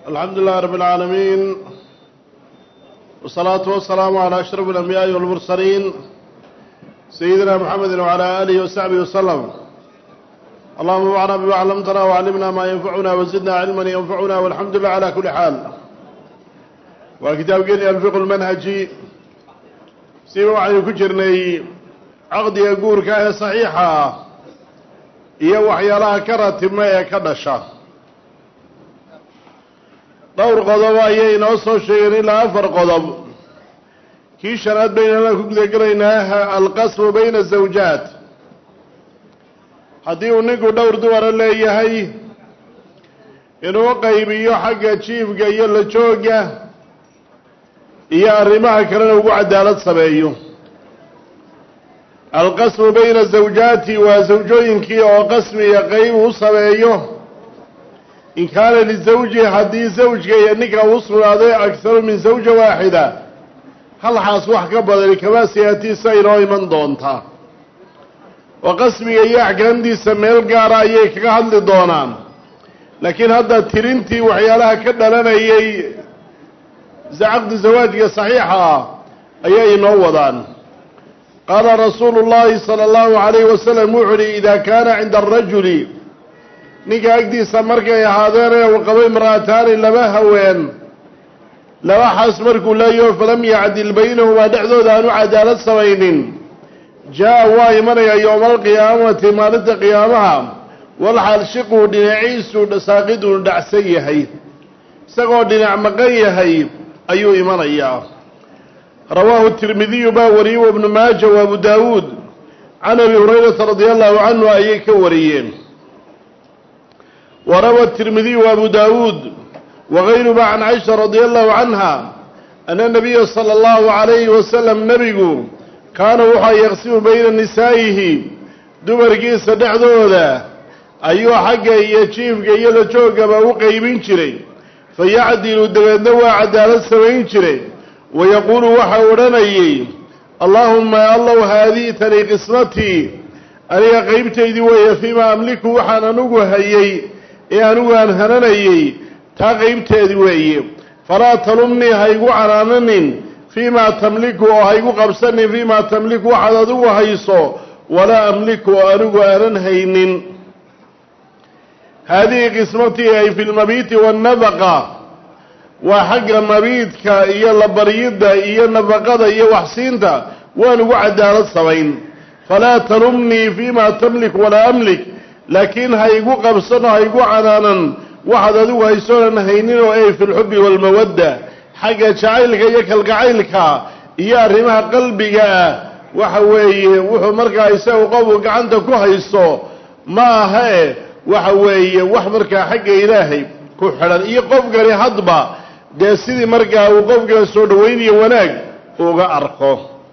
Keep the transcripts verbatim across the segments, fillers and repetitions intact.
الحمد لله رب العالمين والصلاة والسلام على أشرف الأنبياء والمرسلين سيدنا محمد وعلى آله وصحبه وسلم. اللهم انفعنا بما علمتنا وعلمنا ما ينفعنا وزدنا علما ينفعنا والحمد لله على كل حال. وكتاب جني الفقه المنهجي سيما عن كجرني عقد يقول كان صحيحة iyo waxyaalaha ka ratibma ee ka dhasha dhowr qodob ayay inoo soo sheegeen ilaa afar qodob. kii shanaad baynana ku gudagelaynaa alqasmu bayna zawjaat. haddii uu ninku dhowr dumara leeyahay inuu qaybiyo xagga jiifka iyo la jooga iyo arrimaha kalena ugu cadaalad sameeyo. القسم بين الزوجات وزوجينك وقسم يقيم وصبيه إن كان للزوج حدي زوج ينك وصل هذا أكثر من زوجة واحدة هل حاصوح قبل كما سيأتي سيروي من دونتا. وقسم ييعك عندي سميل قارأيك قهل دونان لكن هذا ترنتي وحيالها كده لنا يي عقد زواجك صحيحة أي نوضان. قال رسول الله صلى الله عليه وسلم وحري إذا كان عند الرجل نيكا أكدي سمرك يا هذين وقبل امرأتان لما هوين لما حسمرك لا يوم فلم يعدل بينهما دعذو ذانو عدالة سوين جاء وايمن يوم القيامة مالت قيامها والحال شقو دنعيس ساقد دعسيهي سقو دنع مقيهي أيو إيمان إياه. رواه الترمذي باوري وابن ماجه وابو داود عن ابي هريره رضي الله عنه اي كوريين. وروى الترمذي وابو داود وغيره عن عائشه رضي الله عنها ان النبي صلى الله عليه وسلم نبيه كان وحى يغسل بين نسائه دبركي سدخدودا ايو حق يجيف يلا جوغبا وقيبين جري فيعدل دبدوا عداله سوين جري ويقول وحورني اللهم يا الله هذه تري قسمتي أنا قيبتي وهي فيما أملك وحنا نجوهي يا نجوان هنني تا قيبتي وهي فلا تلمني هيجو عنانن فيما تملك وهيجو قبسني فيما تملك وحدا وهيصو ولا أملك وأرجو أرنهين. هذه قسمتي أي في المبيت والنفقة وحق مبيدك إيا لبريدة إيا نفقة إيا وحسينة وأنه عدالة سوين. فلا تلمني فيما تملك ولا أملك لكن هيقو قبصنا هيقو عنانا واحد أدو هيسونا هينين وإيه في الحب والمودة حق شعيلك إياك القعيلك إيا رمها قلبك وحوي وحو مركا يساو قوك عندك وحيسو ما هي وحوي وحمركا حق إلهي كحران إيا قوك لحضبا dee sidii markaa uu qofka soo dhaweynayo wanaag uga arko.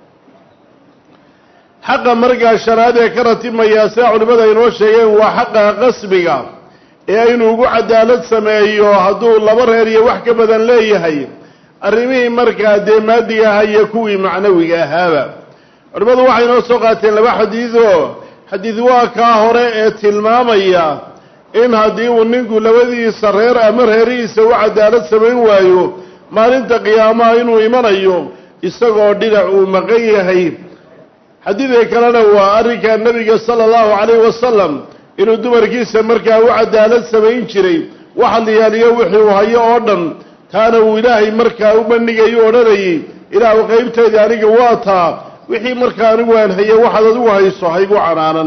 xaqa markaa shanaad ee ka ratibmaya sida culimada inoo sheegeen waa xaqa qasbiga ee inuu ugu cadaalad sameeyo hadduu laba reer iyo wax ka badan leeyahay arrimihii markaa dee maadiga ahaa iyo kuwii macnawiga ahaaba. culimadu waxay inoo soo qaateen laba xadiidoo xadiid waa kaa hore ee tilmaamaya in haddii uu ninku labadiisa reer ama reerihiisa u cadaalad samayn waayo maalinta qiyaamaha inuu imanayo isagoo dhinac uu maqan yahay. xadiidka kalena waa arrinka nebiga sala allahu calayhi wasalam inuu dumarkiisa markaa u cadaalad samayn jiray waxa la yaaliyo wixii uu hayo oo dhan taana uu ilaahay markaa u bandhigayo odhanayay ilaahu qaybteedii aniga waa taa wixii markaa anigu aan haye waxaad adigu hayso haygu canaanan.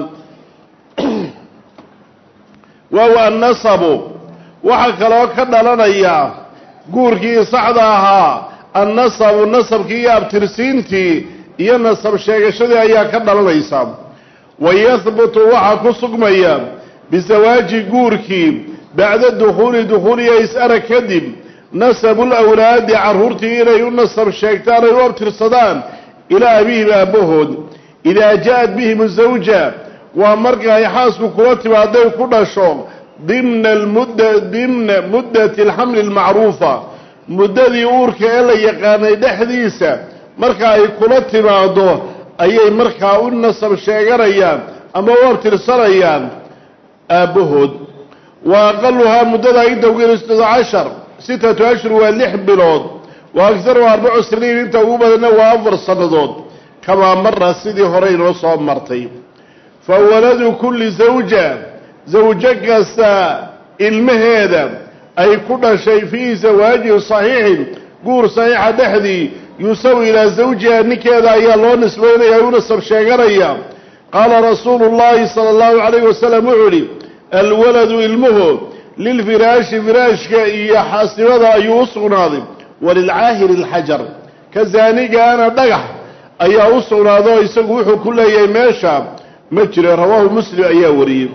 وهو النصب وحكلو كدلنيا غوركي صحداها النصب النصب كي ابترسينتي iyo nasab sheegashadii ayaa ka dhalanaysa. ويثبت waxa ku sugmaya bizawaaji guurkii bacda dukhuli dukhuli isara kadib nasab alawlaad arhurtii inay u nasab sheegtaan ay u abtirsadaan ila abihi abahood ila jaad bihim zawja ومرقى يحاسب كواتب هذا كدشو ضمن المدة ضمن مدة الحمل المعروفة مدة يورك إلا يقاني دحديثة مرقى يكواتب هذا أي مرقى النصب شاقريان أما وقت الصريان أبهد وأقلها مدة إيدا وغير ستة عشر ستة أشهر واللح بلود وأكثر أربع سنين انت وبدنا وأفر صندود كما مر سيدي هرين وصام مرتين فولد كل زوجة زوجك سا المهيدة أي كل شيء فيه زواج صحيح قور صحيح دحدي يسوي إلى زوجها نكذا يا الله نسبين يا يونسب شاقريا قال رسول الله صلى الله عليه وسلم علي الولد المه للفراش فراش يا حاسبة أيوصغ ناظم وللعاهر الحجر كذانيك أنا دقح أي أوصغ ناظم يسقوح كل يماشى مجرى رواه مسلم أي وريب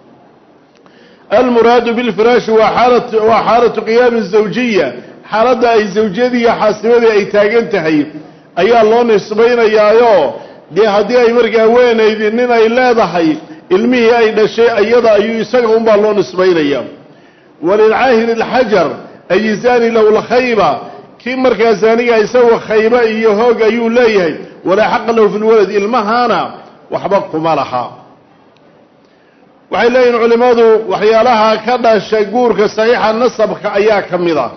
المراد بالفراش وحالة, وحالة قيام الزوجية حالة أي زوجية حاسبة أي تاقنتهي أي الله نسبين أيها دي هدي أي مرقى وين أيذنين أي لا ضحي المي أي نشيء أيضا أي يسقهم بالله نسبين أيها وللعاهر الحجر أي زاني لو الخيبة كي مرقى زاني يسوى خيبة أيهوك أيو ليه ولا حق له في الولد المهانا وحبقه مالحا وحيلين علماء وحيالها كذا شيقورك صحيح النصب كأيا كمذا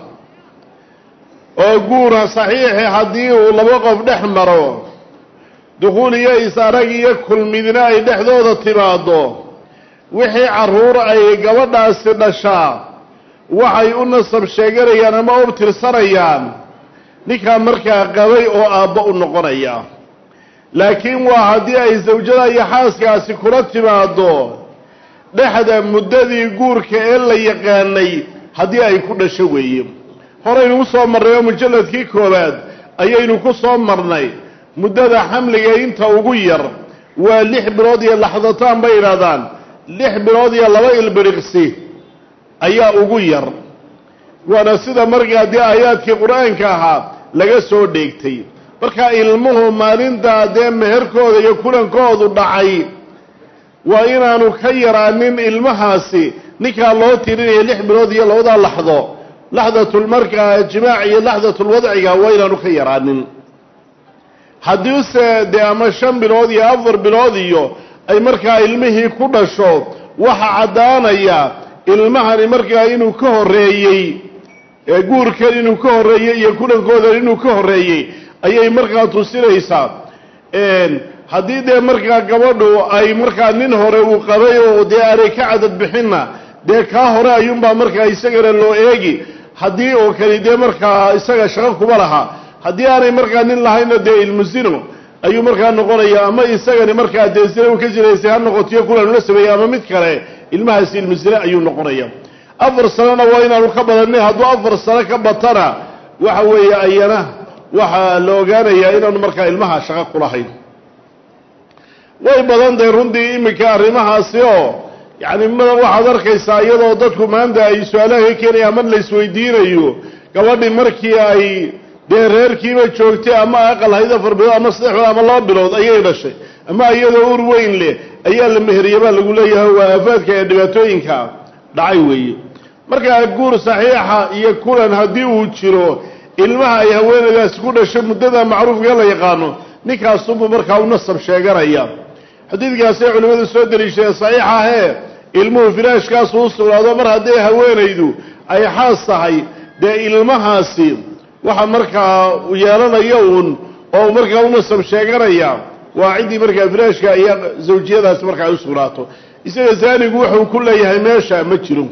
وقورها صحيح هديه لوقف نحمره دخول يسارك يكل مدناء دحدود التباده وحي عرور أي قوضا السنشاء وحي النصب شيقريان ما أبتر سريان نكا مركا قوي أو آباء النقريان لكن وهدي أي زوجنا يحاسك سكرت تباده dhexda muddadii guurka ee la yaqaanay hadii ay ku dhasho weeyeen horeynu u soo marnay mujalladkii koobaad ayaynu ku soo marnay muddada xamliga inta ugu yar waa lix bilood iyo laxdataan bay yiraahdaan lix bilood iyo laba ilbiriqsi ayaa ugu yar waana sida markaa dee aayaadkii qur-aanka ahaa laga soo dheegtay marka ilmuhu maalinta dee meherkooda iyo kulankoodu dhacay waa inaanu ka yaraanin ilmahaasi ninkaa loo tirinaya lix bilood iyo labada laxdo laxdatul markaa jimaac iyo laxdatul wadciga waa inaanu ka yaraanin haddii se dee ama shan bilood iyo afar bilood iyo ay markaa ilmihii ku dhasho waxa caddaanaya ilmahani markaa inuu ka horreeyey ee guurkan inuu ka horreeyey iyo kulankoodan inuu ka horreeyey ayay markaa tusinaysaa haddii dee markaa gabadhu ay markaa nin hore uu qabay oo dee aanay ka cadad bixinna dee kaa hore ayuunbaa markaa isagana loo eegi haddii oo kale dee markaa isaga shaqo kuma laha haddii aanay markaa nin lahayna dee ilmusino ayuu markaa noqonaya ama isagani markaa dee sina u ka jiraysay ha noqotiyo kulan la sameeyey ama mid kale ilmahaasi ilmusino ayuu noqonaya afar sanona waa inaanu ka badanin hadduu afar sano ka batana waxa weeye ayana waxaa la ogaanayaa inaanu markaa ilmaha shaqo ku lahayn way badan tahay runtii iminka arrimahaasi oo yacni madan waxaad arkaysaa iyadoo dadku maanta ay su-aalaha ka keenaya ama la isweydiinayo gabadhii markii ay dee reerkiiba joogtay ama aqal hayd afar bilood ama saddex bilood ama laba bilood ayay dhashay ama iyadoo ur weyn leh ayaa la meheriyey baa lagu leeyahay waa aafaadka ee dhibaatooyinka dhacay weeye markaa guur saxiixa iyo kulan haddii uu jiro ilmaha ay haweenaydaasi ku dhasho muddada macruufka la yaqaano ninkaasubu markaa u nasab sheeganaya xadiidkaasay culimmadu soo deliishadeen saxiixa ahee ilmuhu firaashkaasu u sugnaado mar haddii haweenaydu ay xaas tahay dee ilmahaasi waxa markaa yeelanaya uun oo markaa u nasab sheeganaya waa ciddii markaa firaashka iyo zawjiyadaasi markaa u sugnaato isaga zaanigu wuxuu ku leeyahay meesha ma jiro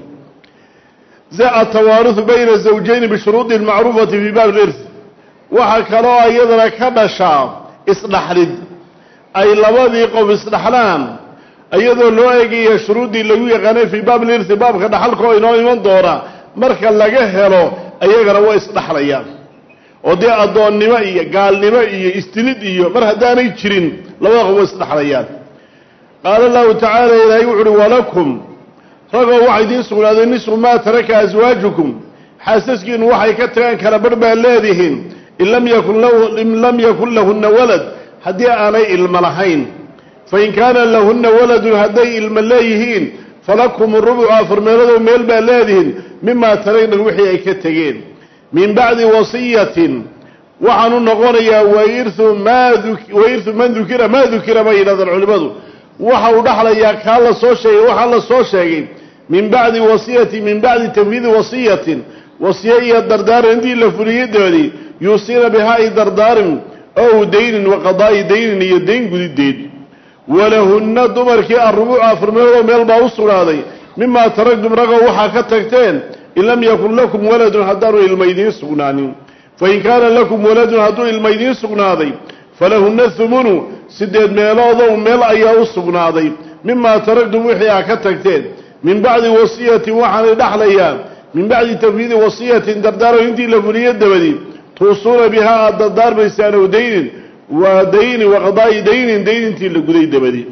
za tawaaruth bayna zawjayn bishuruudi macruufati fi baab al-irth waxa kaloo iyadana ka dhashaa isdhaxlid ay labadii qof isdhaxlaan iyadoo loo eegayo shuruudii lagu yaqaanay fi baab al-irth baabka dhaxalka oo inoo iman doona marka laga helo ayagana waa isdhaxlayaan oo dee adoonnimo iyo gaalnimo iyo istilid iyo mar haddaanay jirin labada qof waa isdhaxlayaan qaala allahu tacaala ilaahay wuxu uhi walakum ragoo waxay idiin sugnaadeen nisfu maa taraka aswaajukum xaasaskiinu waxay ka tagaan kala barh baa leedihiin in lam yakun lahu in lam yakun lahunna walad haddii aanay ilmo lahayn fain kaana lahunna waladun hadday ilmo leeyihiin falakum rubucu afar meeloodoo meel baa leedihiin mimaa taragna wixii ay ka tegeen min bacdi wasiyatin waxaanu noqonayaa wairhu maa wairhu man dukira maa dukira bay yidhahdaan culimmadu waxa uu dhaxlayaa kaa la soo sheegay waxaa la soo sheegay min bacdi wasiyati min bacdi tanfiidi wasiyatin وصية الدردار عندي لفريه دودي يوصينا بها دردار أو دين وقضاء دين يدين قد الدين ولهن دمر كي الربوع فرميه وميل باوصر هذا مما تركتم رقوا وحاكتكتين إن لم يكن لكم ولد هداروا الميدين سقناني فإن كان لكم ولد هداروا الميدين سقناني فلهن الثمن سدد ميلاضا وميل أياه سقناني مما تركتم وحاكتكتين من بعد وصية وحن دحليا من بعد تنفيذ وصية دردار انتي لفريه الدبدي توصون بها الدردار بيسان ودين ودين وقضاء دين دين انتي لقضي الدبدي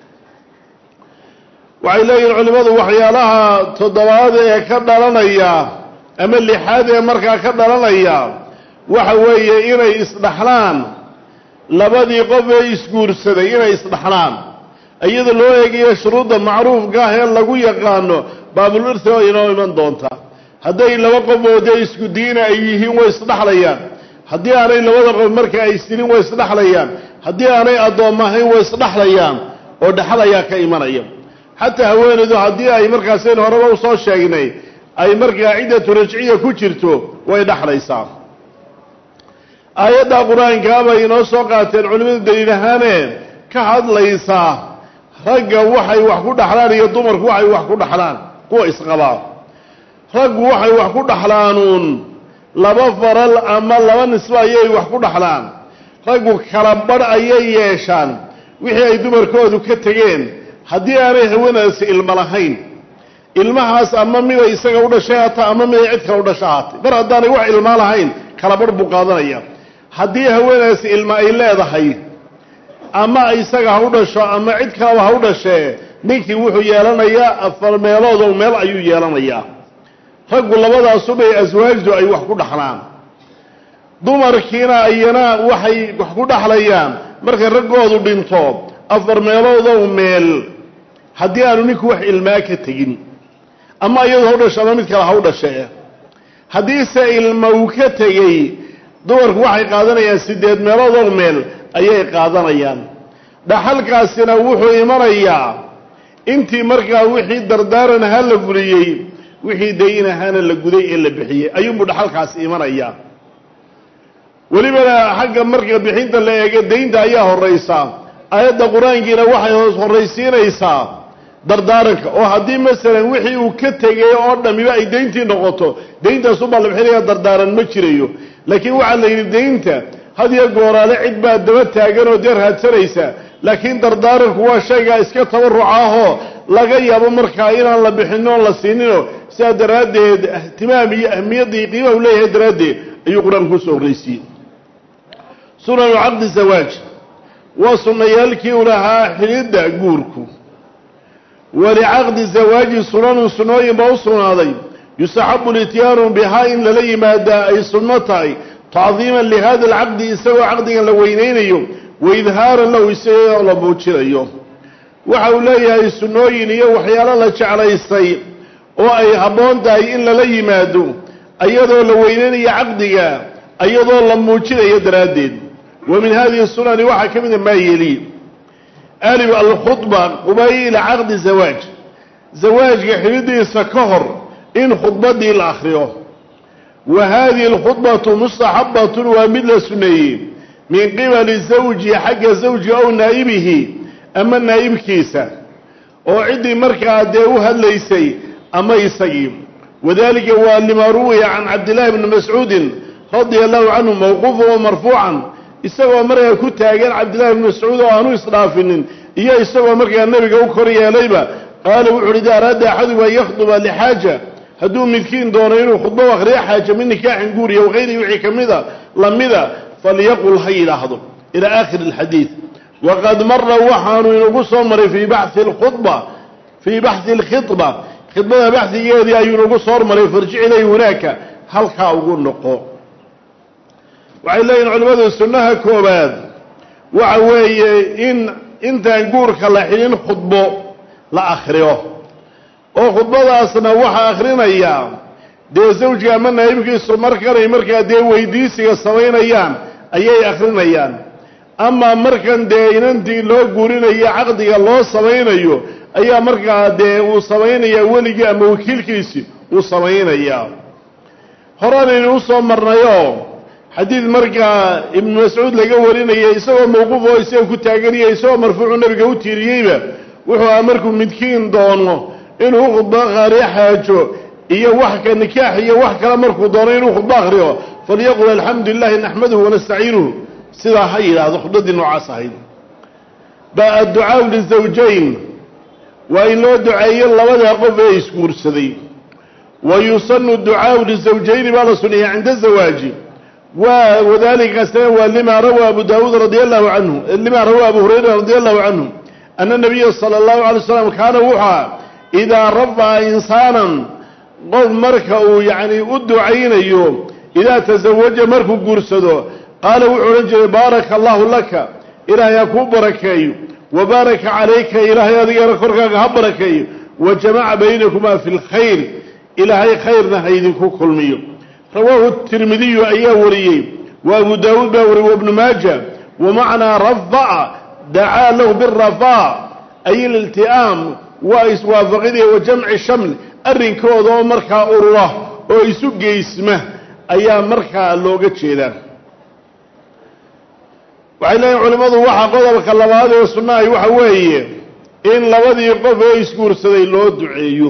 وعليه العلماء وحيالها تضواد يكدر لنا إياه أما اللي حاذي مركا كدر لنا إياه وحوية إنا إصدحلان لبدي قبل يسكور السنة إنا إصدحلان أيضا لو يجي شروط معروف قاهي اللقو يقانو باب الإرث وإنه من دونتا هذي لو قبل ودي يسكو دين أيهين ويصدحليان هذي أنا لو قبل مركا يستلين ويصدحليان هذي أنا أضومهين ويصدحليان ودحليا كإيمانيا حتى هوينيدو haddii ay markaaseen horeba u soo sheegnay ay markaa ciidatu rajciya ku jirto way dhaxlaysaa aayada quraanka ay inoo soo qaateen culimada daliil ahaan ka hadlaysa ragga waxay wax ku dhaxlaan iyo dumarku waxay wax ku dhaxlaan kuwa isqabaa raggu waxay wax ku dhaxlaanuun laba faral ama laba nisba ayay wax ku dhaxlaan raggu kala bar ayay yeeshaan wixii ay dumarkoodu ka tageen haddii aanay haweenaasi ilmo lahayn ilmahaas ama mida isaga u dhashay hata ama mida cid kale u dhashay hata mar haddaanay wax ilmo lahayn kala bar buu qaadanaya haddii haweenaasi ilmo ay leedahay ama isaga ha u dhasho ama cid kaleba ha u dhashee ninkii wuxuu yeelanayaa afar meelood oo meel ayuu yeelanayaa raggu labadaasu bay aswaajdu ay wax ku dhaxlaan dumarkiina ayana waxay wax ku dhaxlayaan markay raggoodu dhinto afar meelood oo meel haddii aanu ninku wax ilmaa ka tegin ama iyadoo ha u dhasho ama mid kale ha u dhashee haddiise ilma uu ka tegey dumarku waxay qaadanayaan siddeed meelood oo meel ayay qaadanayaan dhaxalkaasina wuxuu imanayaa intii markaa wixii dardaaran ahaa la fuliyey wixii dayn ahaana la guday ee la bixiyey ayuunbuu dhaxalkaasi imanayaa welibana xagga marka bixinta la eega daynta ayaa horraysa aayadda qur-aankiina waxay hoos horraysiinaysaa dardaaranka oo haddii masalan wixii uu ka tegay oo dhamiba ay dayntii noqoto dayntaasubaa la bixinaya dardaaran ma jirayo laakiin waxaa la yidhi daynta hadiyo gooraale cid baa daba taagan oo dee raadsanaysa laakiin dardaaranku waa shaygaa iska tabaruca ahoo laga yaabo markaa inaan la bixinin oon la siininoo sidaa daraaddeed ihtimaam iyo ahmiyaddii qiimaha u leeyahay daraaddeed ayuu qur-aanku kusoo horraysiiyey sunanu caqdi zawaaj waa sunnayaalkii u lahaa xidhidda guurku walicaqdi zawaaji sunanun sunnooyin baa u sugnaaday yustaxabu lityaanu bihaa in lala yimaadaa ay sunno tahay tacdiiman lihada alcaqdi isagoo caqdigan la weynaynayo waidhaaran lahu isagoo la muujinayo waxa uu leeyahay sunnooyin iyo waxyaalo la jeclaystay oo ay habboon tahay in lala yimaado iyadoo la weynaynayo caqdiga iyadoo la muujinayo daraaddeed ومن هذه السنن واحد كمن ما يلي ألف الخطبة قبيل عقد الزواج زواج حديث سكهر إن خطبة الآخرة وهذه الخطبة مستحبة ومثل سنية من قبل الزوج حق الزوج أو نائبه أما النائب كيسة وعندي مركع داوها ليسي أما يسيب وذلك هو لما روي عن عبد الله بن مسعود رضي الله عنه موقوفا ومرفوعا isagoo markaa ku taagan cabdillahi ibn mascuud oo aanu isdhaafinin iyo isagoo markaa nabiga u kor yeelayba qaala wuxuu uhi idaa araada axadukum an yakhduba lixaaja hadduu midkiin doono inuu khudbo akhriyo xaaja min nikaaxin guuriya waqayrihi wixii ka mida lamida falyaqul ha yidhaahdo ilaa aakhiri alxadiid waqad mara waxaanu inagu soo maray fii baxi alkhudba fii baxi alkhidba khidbada baxdigeedii ayuu inagu soo maray farjic ilayhi hunaaka halkaa ugu noqo waxay leeyihin culimmadu sunnaha koobaad waxa weeye in intaan guurka la xidhin khudbo la akhriyo oo khudbadaasna waxaa akhrinayaa dee zawjiga ama naa'ibkiisu markanay markaa dee weydiisiga samaynayaan ayay akhrinayaan ama markan dee inantii loo guurinayo caqdiga loo samaynayo ayaa markaa dee uu samaynayaa weligii ama wakiilkiisii uu samaynayaa horanaynu u soo marnayo xadiid markaa ibnu mascuud laga warinayay isagoo mawquuf oo isaga ku taaganaya isagoo marfuucu nabiga u tiiriyeyba wuxuu ahaa markuu midkiin doono inuu khudbo qaariyo xaajo iyo wax ka nikaax iyo wax kale markuu doono inuu khudbo akhriyo falyaqul alxamdu lilahi naxmaduhu wanastaciinuhu sidaa ha yidhaahdo khudbadii noocaas ahayd ba adducaau lizawjayn waa in loo duceeyo labadaa qof ee isguursaday wa yusanu ducaau lizawjayni baa la suneeya cinda zawaaji waa wadalikaasna waa lima rawaa abu daawuud radi allahu canhu lima rawaa abu hurayra radi allahu canhu ana nabiya sala allahu alay wasalam kaana wuxua idaa rafaca insaanan qof marka uu yacni u ducaynayo idaa tasawaja markuu guursado qaala wuxuu odhan jiray baaraka allahu laka ilaahay ha kuu barakeeyo wa baaraka calayka ilaahay adigana korkaaga ha barakeeyo wa jamaca baynakumaa fi lkhayr ilaahay khayrna ha idinku kulmiyo rawaahu tirmidiyu ayaa wariyey wa abu daawuud baa wariyey wa ibnu maaja wa macnaa rafaca dacaa lahu birafaa ay ililti'aam waa iswaafaqidaya wa jamci shaml arrinkooda oo markaa urura oo isu geysma ayaa markaa looga jeedaa waxay leeyihin culimmadu waxa qodobka labaad ee sunnahay waxa weeye in labadii qof ee isguursaday loo duceeyo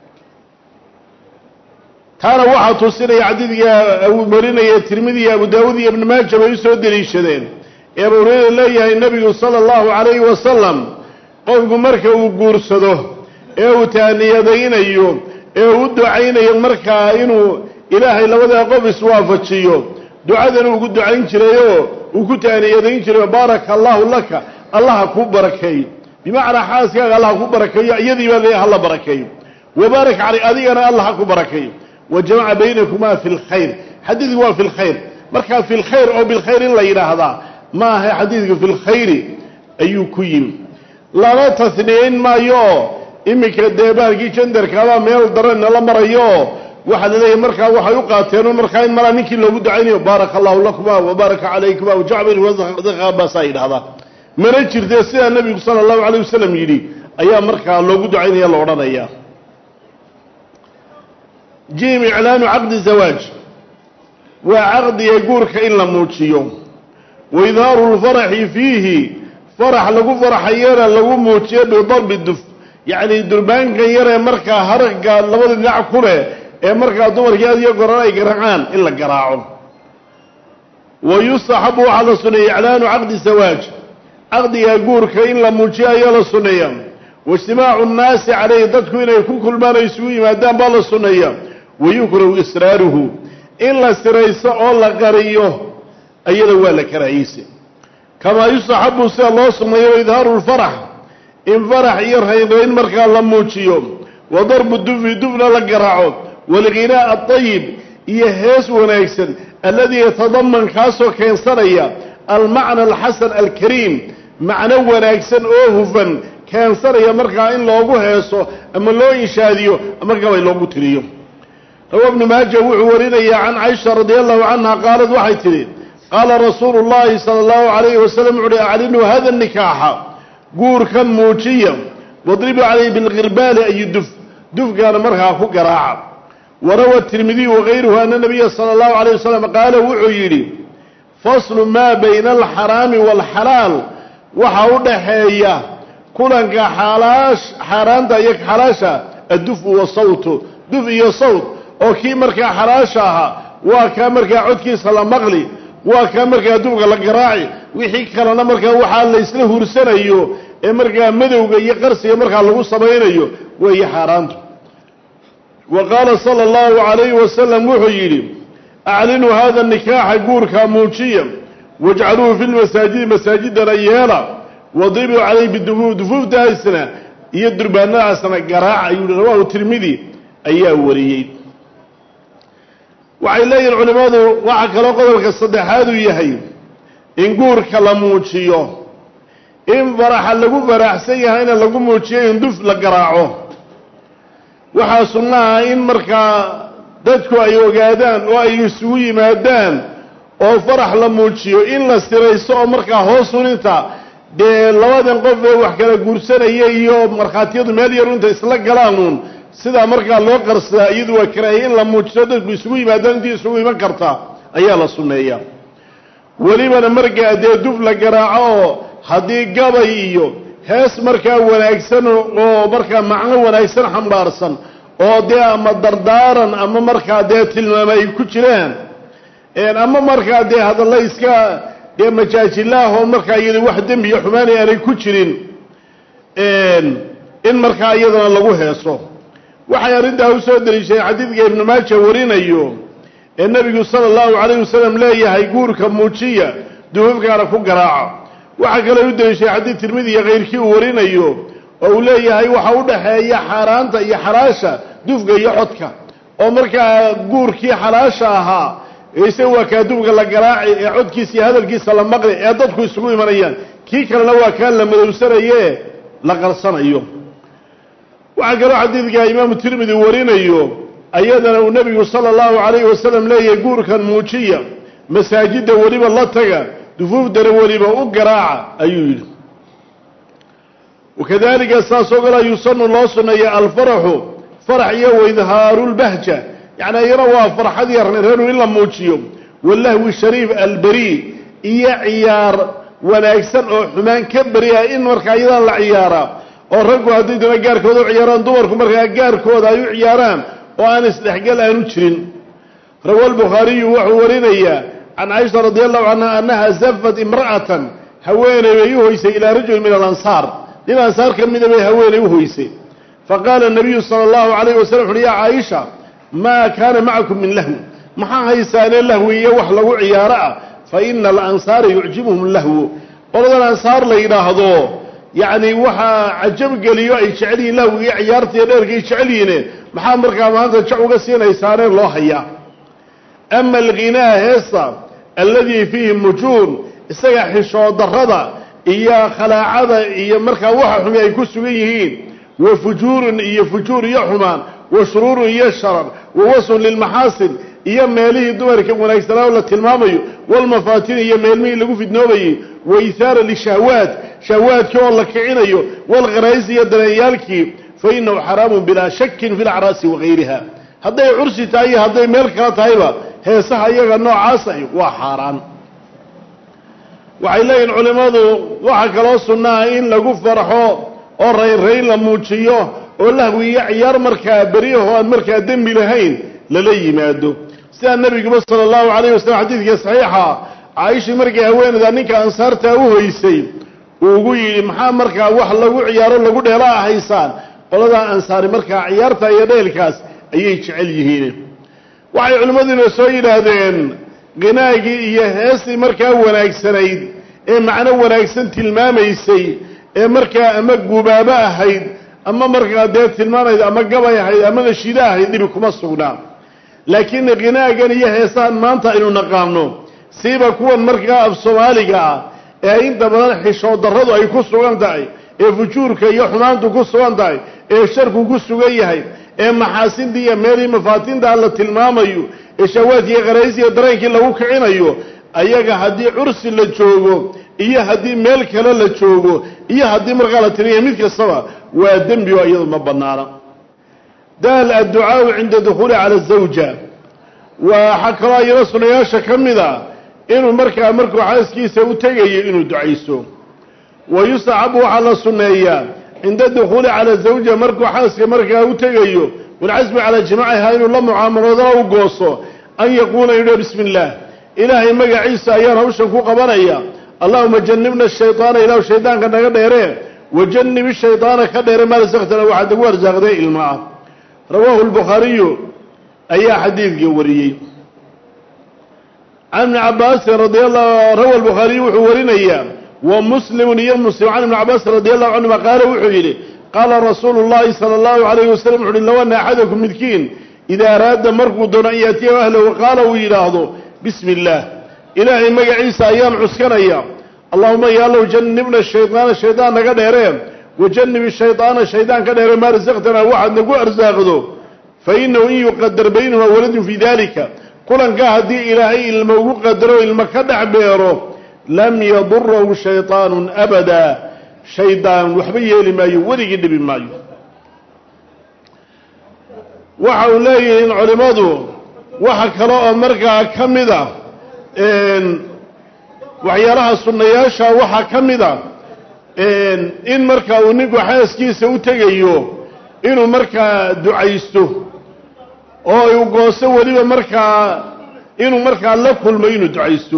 taana waxaa tusinaya xadiidka uu marinaya tirmidi iyo abu daawuud iyo ibnu maaja bay u soo deliishadeen ee abu hurayra leeyahay nebigu sala allahu calayhi wasalam qofku marka uu guursado ee uu taaniyadaynayo ee uu u ducaynayo markaa inuu ilaahay labadaa qof iswaafajiyo ducadan ugu ducayn jirayoo uu ku taaniyadayn jiray baaraka allahu laka allaha kuu barakeeyo bimacnaa xaaskaaga allah ku barakeeyo iyadii baa leeyahay alla barakeeyo wabaarak calay adigana allah ku barakeeyo wajamaca baynakumaa fi lkhayr xadiidku waa fi lkhayr markaa fi lkhayr oo bilkhayr in la yidhaahdaa ma aha xadiidku fi lkhayri ayuu ku yimi lama tasniyeyn maayo iminka dee baalkii jandarkaabaa meel daranna la marayo waxaa la leeyahay markaa waxay u qaateen markaa in malaa ninkii loogu ducaynayo baaraka allahu lakuma wabaaraka calaykum jacbaasaa yidhahdaa mana jirtee sidaa nebigu sala allahu calayh wasalam yidhi ayaa markaa loogu ducaynaya la odhanaya jim iclaanu caqdi zawaaj waa caqdiga guurka in la muujiyo wa idhaaru lfaraxi fiihi farax lagu farxayana lagu muujiyo bidarbi duf yacni durbaankan yaree markaa haragga labada dhinac ku leh ee markaa dumarkii ad iyo goran ay garaacaan in la garaaco wa yustaxabu waxaa la suneeya iclaanu caqdi zawaaj caqdiga guurka in la muujiyo ayaa la suneeya waijtimaacu nnaasi calayhi dadku inay ku kulmaan ay isugu yimaadaan baa la suneeya wayukrahu israaruhu in la sirayso oo la qariyo ayada waa la karaahiyeysa kamaa yustaxabu sida loo suneeyo idhaaru lfarax in farax iyo raynrayn markaa la muujiyo wa darbu dufi dufna la garaaco walghinaa aطayib iyo hees wanaagsan alladii yatadaman kaasoo keensanaya almacna alxasan alkariim macno wanaagsan oo hufan keensanaya markaa in loogu heeso ama loo inshaadiyo ama gabay loogu tiriyo rawa ibnu maaja wuxuu warinayaa can caisha radi allahu canha qaalad waxay tidhi qaala rasuulu llahi sala allahu calayhi wasalam wuxu uhi aclinuu hada nikaaxa guurkan muujiya wadribuu calayhi bilqirbaali ay duf dufkaana markaa ku garaaca warawa tirmidiyu wagayruhu ana nabiya sala allahu calayh wasalam qaala wuxuu yidhi faslu maa bayna alxaraami waalxalaal waxaa u dhaxeeya kulanka xalaash xaaraanta iyo xalaasha addufu wa sawtu duf iyo sawt oo kii markaa xalaasha ahaa waa kaa markaa codkiisa la maqli waa kaa markaa dufka la garaaci wixii kalena markaa waxaa la isla hursanayo ee markaa madowga iyo qarsiga markaa lagu samaynayo weeye xaaraantu wa qaala sala allahu calayhi wasalam wuxuu yidhi aclinuu hada nikaaxa guurkaa muujiya wajcaluuhu fi lmasaajidi masaajidana yeela wadribuu calayhi bidufuuf dufuuftaasna iyo durbaanadaasna garaaca ayuu yihi rawaahu tirmidi ayaa wariyey waxay leeyihin culimmadu waxaa kaloo qodobka saddexaad uu yahay in guurka la muujiyo in faraxa lagu faraxsan yahayna lagu muujiyo in duf la garaaco waxaa sunnaha in markaa dadku ay ogaadaan oo ay isugu yimaadaan oo farax la muujiyo in la sirayso oo markaa hoos uninta dee labadan qof ee wax kala guursanaya iyo markhaatiyadu meel yar inta isla galaanuun sidaa markaa loo qarsadaa iyadu waa karaahiye in la muujiso dadku isugu yimaadaan intii isugu iman kartaa ayaa la sunneeyaa welibana markaa dee duf la garaaco oo haddii gabay iyo hees markaa wanaagsan oo markaa macno wanaagsan xambaarsan oo dee ama dardaaran ama markaa dee tilmaamo ay ku jiraan ama markaa dee hadalla iska dee majaajilaah oo markaa iyada wax dembi iyo xumaani aanay ku jirin in markaa iyadana lagu heeso waxay arrintaa u soo deliishadeen xadiidka ibnu maaja warinayo ee nebigu sala allahu calayh wasalam leeyahay guurka muujiya duhufkaana ku garaaca waxaa kaloo u deliishaday xadiid tirmidi iyo kayrkii uu warinayo oo uu leeyahay waxa u dhaxeeya xaaraanta iyo xalaasha dufka iyo codka oo markaa guurkii xalaasha ahaa ise waa kaa dufka la garaaci ee codkiisa iyo hadalkiisa la maqli ee dadku isugu imanayaan kii kalena waa kaa la madowsanaye la qarsanayo waxaa kaloo xadiidka imaamu tirmidi warinayo ayadana uu nebigu sala allahu calayhi wasalam leeyahay guurkan muujiya masaajidda weliba la taga dufuufdana weliba u garaaca ayuu yidhi wakadalika saasoo kale yusanu loo sunneeya alfaraxu farax iyo waidhaaru lbahja yacni iyana waa farxad iyo reenu in la muujiyo walahwi shariif alberi iyo ciyaar wanaagsan oo xumaan ka beri ah in markaa iyadan la ciyaaraa oo raggu hadday dana gaarkooda u ciyaaraan dumarku markaa gaarkooda ay u ciyaaraan oo aan isdhexgal aanu jirin rawa albukhaariyu wuxuu warinayaa can caaisha radi allahu canha annaha zafat imra'atan haweeney bay u hoysay ilaa rajuli min alansaar nin ansaar ka mida bay haweeney u hoysay faqaala nabiyu sala allahu calayhi wasalam wuxuuhi yaa caaisha maa kaana macakum min lahwi maxaa haysaanee lahwi iyo wax lagu ciyaaro ah fa ina alansaara yucjibuhum lahwu qoladan ansaar la yidhaahdo yacni waxaa cajabgeliyo ay jecel yihiin lahwiga iyo ciyaarta iyo dheerka ay jecel yihiine maxaa markaa maanta jac uga siinaysaaneen loo hayaa ama alghinaa heesta alladii fiihi mujuun isaga xishood darrada iyo khalaacada iyo markaa waxa xumi ay ku sugan yihiin wa fujuurun iyo fujuur iyo xumaan wa shuruurun iyo sharar wa wasfun lilmaxaasin iyo meelihii dumarka wanaagsanaa la tilmaamayo walmafaatin iyo meelmihii lagu fidnoobayey wa ihaara lishahwaat shahwaadkii oo la kicinayo walqaraa'is iyo daneeyaalkii fa inahu xaraamun bilaa shakin fi lacraasi wagayriha hadday cursi tahay iyo hadday meel kala tahayba heesaha iyaga noocaas ahi waa xaaraan waxay leeyihin culimmadu waxaa kaloo sunnaha in lagu farxo oo raynrayn la muujiyo oo lahwi iyo ciyaar markaa beriyaho aan markaa dembi lahayn lala yimaado sidaa nebiguba sala allahu calayh wasalam xadiidka saxiixa caaishii markay haweenayda ninka ansaartaa u hoysay uu ugu yidhi maxaa markaa wax lagu ciyaaro lagu dheelaa haysaan qoladaa ansaari markaa ciyaarta iyo dheelkaas ayay jecel yihiin waxay culimmadiina soo yidhaahdeen qinaagii iyo heestii markaa wanaagsanayd ee macno wanaagsan tilmaamaysay ee markaa ama gubaabo ahayd ama markaa dee tilmaamayd ama gabay ahayd ama nashiide ahayd dhibi kuma sugnaa laakiin qinaagan iyo heesahan maanta aynu naqaano siiba kuwan markaa af soomaaliga ah ee inta badan xishood darradu ay ku sugan tahay ee fujuurka iyo xumaantu ku sugan tahay ee sharku ku sugan yahay ee maxaasintii iyo meelihii mafaatinta la tilmaamayo ee shawaadkii qarays iyo dareenkii lagu kicinayo ayaga haddii cursi la joogo iyo haddii meel kale la joogo iyo haddii markaa la tiriya mid kastaba waa dembi oo iyadu ma bannaana daal adducaau cinda dukhuuli cala azawja waxaa kaloo iyana sunayaasha ka mid a inuu markaa markuu xaaskiisa u tegayo inuu ducayso wa yustaxabu waxaa la sunneeyaa cinda dukhuuli cala zawja markuu xaaska markaa u tegayo walcasmi calaa jimaaciha inuu la mucaamaloodana u gooso an yaquula yidha bismi illaah ilaahay magaciisa ayaan hawshan ku qabanaya allahuma janibna shayطaana ilahu shaydaanka naga dheere wajanib shayطaana ka dheere maa rasaqtana waxaad nagu arsaaqday ilma ah rawaahu lbukhaariyu ayaa xadiidka wariyey can ibni cabaasin radi allahu rawa lbukhaariyu wuxuu warinayaa wa muslimun iyo muslim can ibni cabaasin radi allahu canhuma qaala wuxuu yidhi qaala rasuulu llahi sala allahu alayhi wasalam wuxu uhi low ana axadakum midkiin idaa araada markuu doono an yaatiyahu ahlahu qaala uu yidhaahdo bismi illaah ilaahay magaciisa ayaan cuskanaya allahuma ya allow janibna shaydaana shaydaan naga dheeree wajanib shaydaana shaydaan ka dheere maa rasaqtanaa waxaad nagu arsaaqdo fa inahu in yuqadar baynahuma waladun fii dalika kulankaa haddii ilaahay ilmo ugu qadaro ilmo ka dhex beero lam yadurahu shayطaanu abadaa shaydaan waxba yeeli maayo weligii dhibi maayo waxau leeyihiin culimmadu waxa kale oo markaa ka mida waxyaalaha sunnayaasha waxaa ka mida in markaa uu ninku xaaskiisa u tegayo inuu markaa ducaysto oo uu goosto weliba markaa inuu markaa la kulmo inuu ducaysto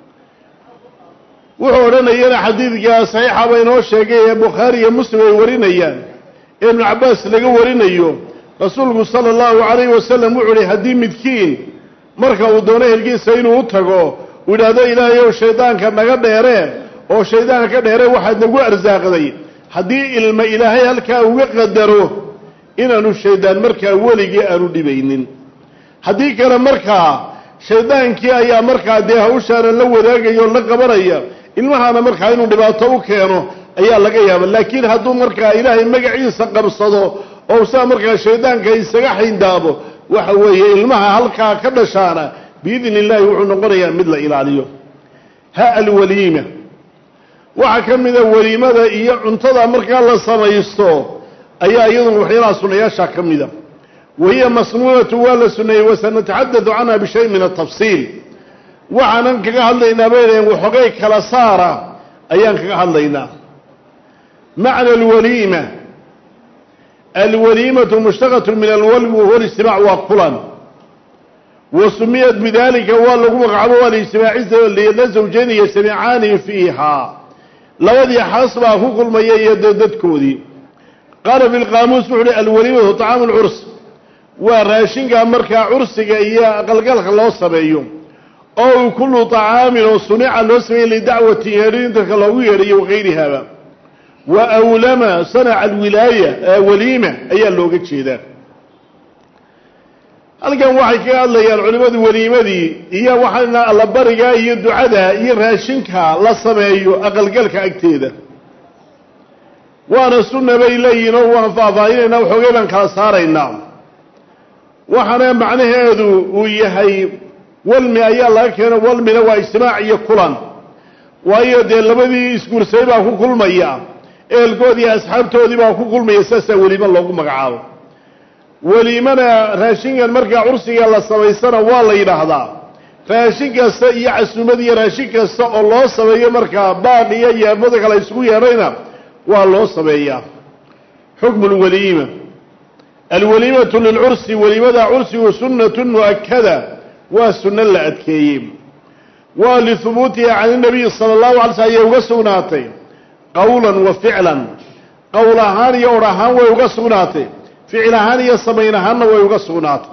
wuxuu odhanayana xadiidka saxiixa ba inoo sheegay ee bukhaari iyo muslim ay warinayaan ee ibnu cabbaas laga warinayo rasuulku sala allahu calayhi wasalam wuxuu uhi haddii midkiin marka uu doono helgiisa inuu u tago uu yidhaahdo ilaahay ow shaydaanka naga dheeree oo shaydaanka ka dheeree waxaad nagu arsaaqday haddii ilma ilaahay halkaa uga qadaro inaanu shaydaan markaa weligii aanu dhibaynin haddii kale markaa shaydaankii ayaa markaa dee hawshaana la wadaagaya oo la qabanaya ilmahaana markaa inuu dhibaato u keeno ayaa laga yaaba laakiin hadduu markaa ilaahay magaciisa qabsado oo saa markaa shaydaanka isaga xayndaabo waxa weeye ilmaha halkaa ka dhashaana biidni illaahi wuxuu noqonayaa mid la ilaaliyo ha alwaliima waxaa ka mida weliimada iyo cuntada markaa la samaysto ayaa iyaduna waxyaalaha sunnayaasha ka mida wahiya masnuunatu waa la sunneeyey wasanataxadadu canha bishay min atafsiil waxaanan kaga hadlaynaa bay dhaheen waxoogay kala saara ayaan kaga hadlaynaa macna alwaliima alwaliimatu mushtaqatu min alwalwi wahuwa lijtimaac waa kulan wa sumiyat bidalika waa lagu magacaabo waa lijtimaaciisa la zawjayn yajtamicaani fiiha labadii xaas baa ku kulmaya iyo dadkoodii qaala fi lqaamuus wuxu uhi alwaliimatu طacaamu lcurs waa raashinka markaa cursiga iyo aqalgalka loo sameeyo oo kullu طacaamin oo sunica loo sameeyey lidacwati yeedhin dadka loogu yeedhayo wagayrihaaba wa awlama sanaca alwilaaya waliima ayaa looga jeedaa halkan waxay kaga hadlayaan culimmadu weliimadii iyo waxaana allabariga iyo ducada iyo raashinka la sameeyo aqalgalka agteeda waana sunna bay leeyihin oo waan faahfaahinaynaa waxoogay baan kala saaraynaa waxaana macnaheedu uu yahay walmi ayaa laga keeno walmina waa ijtimaac iyo kulan waayo dee labadii isguursay baa ku kulmaya ehelkoodii asxaabtoodii baa ku kulmaya saasaa weliimo loogu magacaabo weliimana raashinkan markaa cursiga la samaysana waa la yidhaahdaa raashin kasta iyo casuumad iyo raashin kasta oo loo sameeyo markaa baaq iyo yeermada kale isugu yeedhayna waa loo sameeyaa xukmu lwaliima alwaliimatu lilcursi weliimada cursigu sunnatun mu'akada waa sunno la adkeeyey waa lihubuutiha can inabiyi sala allahu alay slm ayay uga sugnaatay qowlan wa ficlan qowl ahaan iyo odh ahaan way uga sugnaatay ficil ahaan iyo samayn ahaanna way uga sugnaatay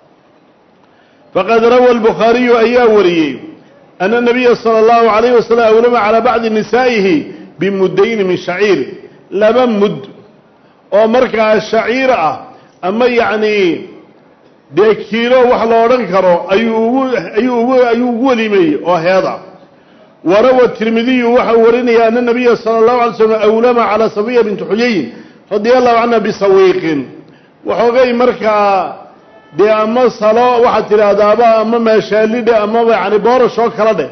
faqad rawa albukhaariyu ayaa wariyey ana nabiya sala allahu calayhi wasalam awlama calaa bacdi nisaa'ihi bimudayni min shaciir laba mud oo markaa shaciir ah ama yacnii dee kiilo wax la odhan karo ayuu ugu ayuu ugu ayuu ugu welimeeyey oo heeda warawa tirmidiyu waxau warinaya ana nabiya sala allahu alay slam awlama calaa safiya binti xuyayin radia allahu canha bisawiiqin waxoogay markaa dee ama salo waxaad tidhaahdaaba ama meeshaalidhe amaba yani boorashoo kala dheh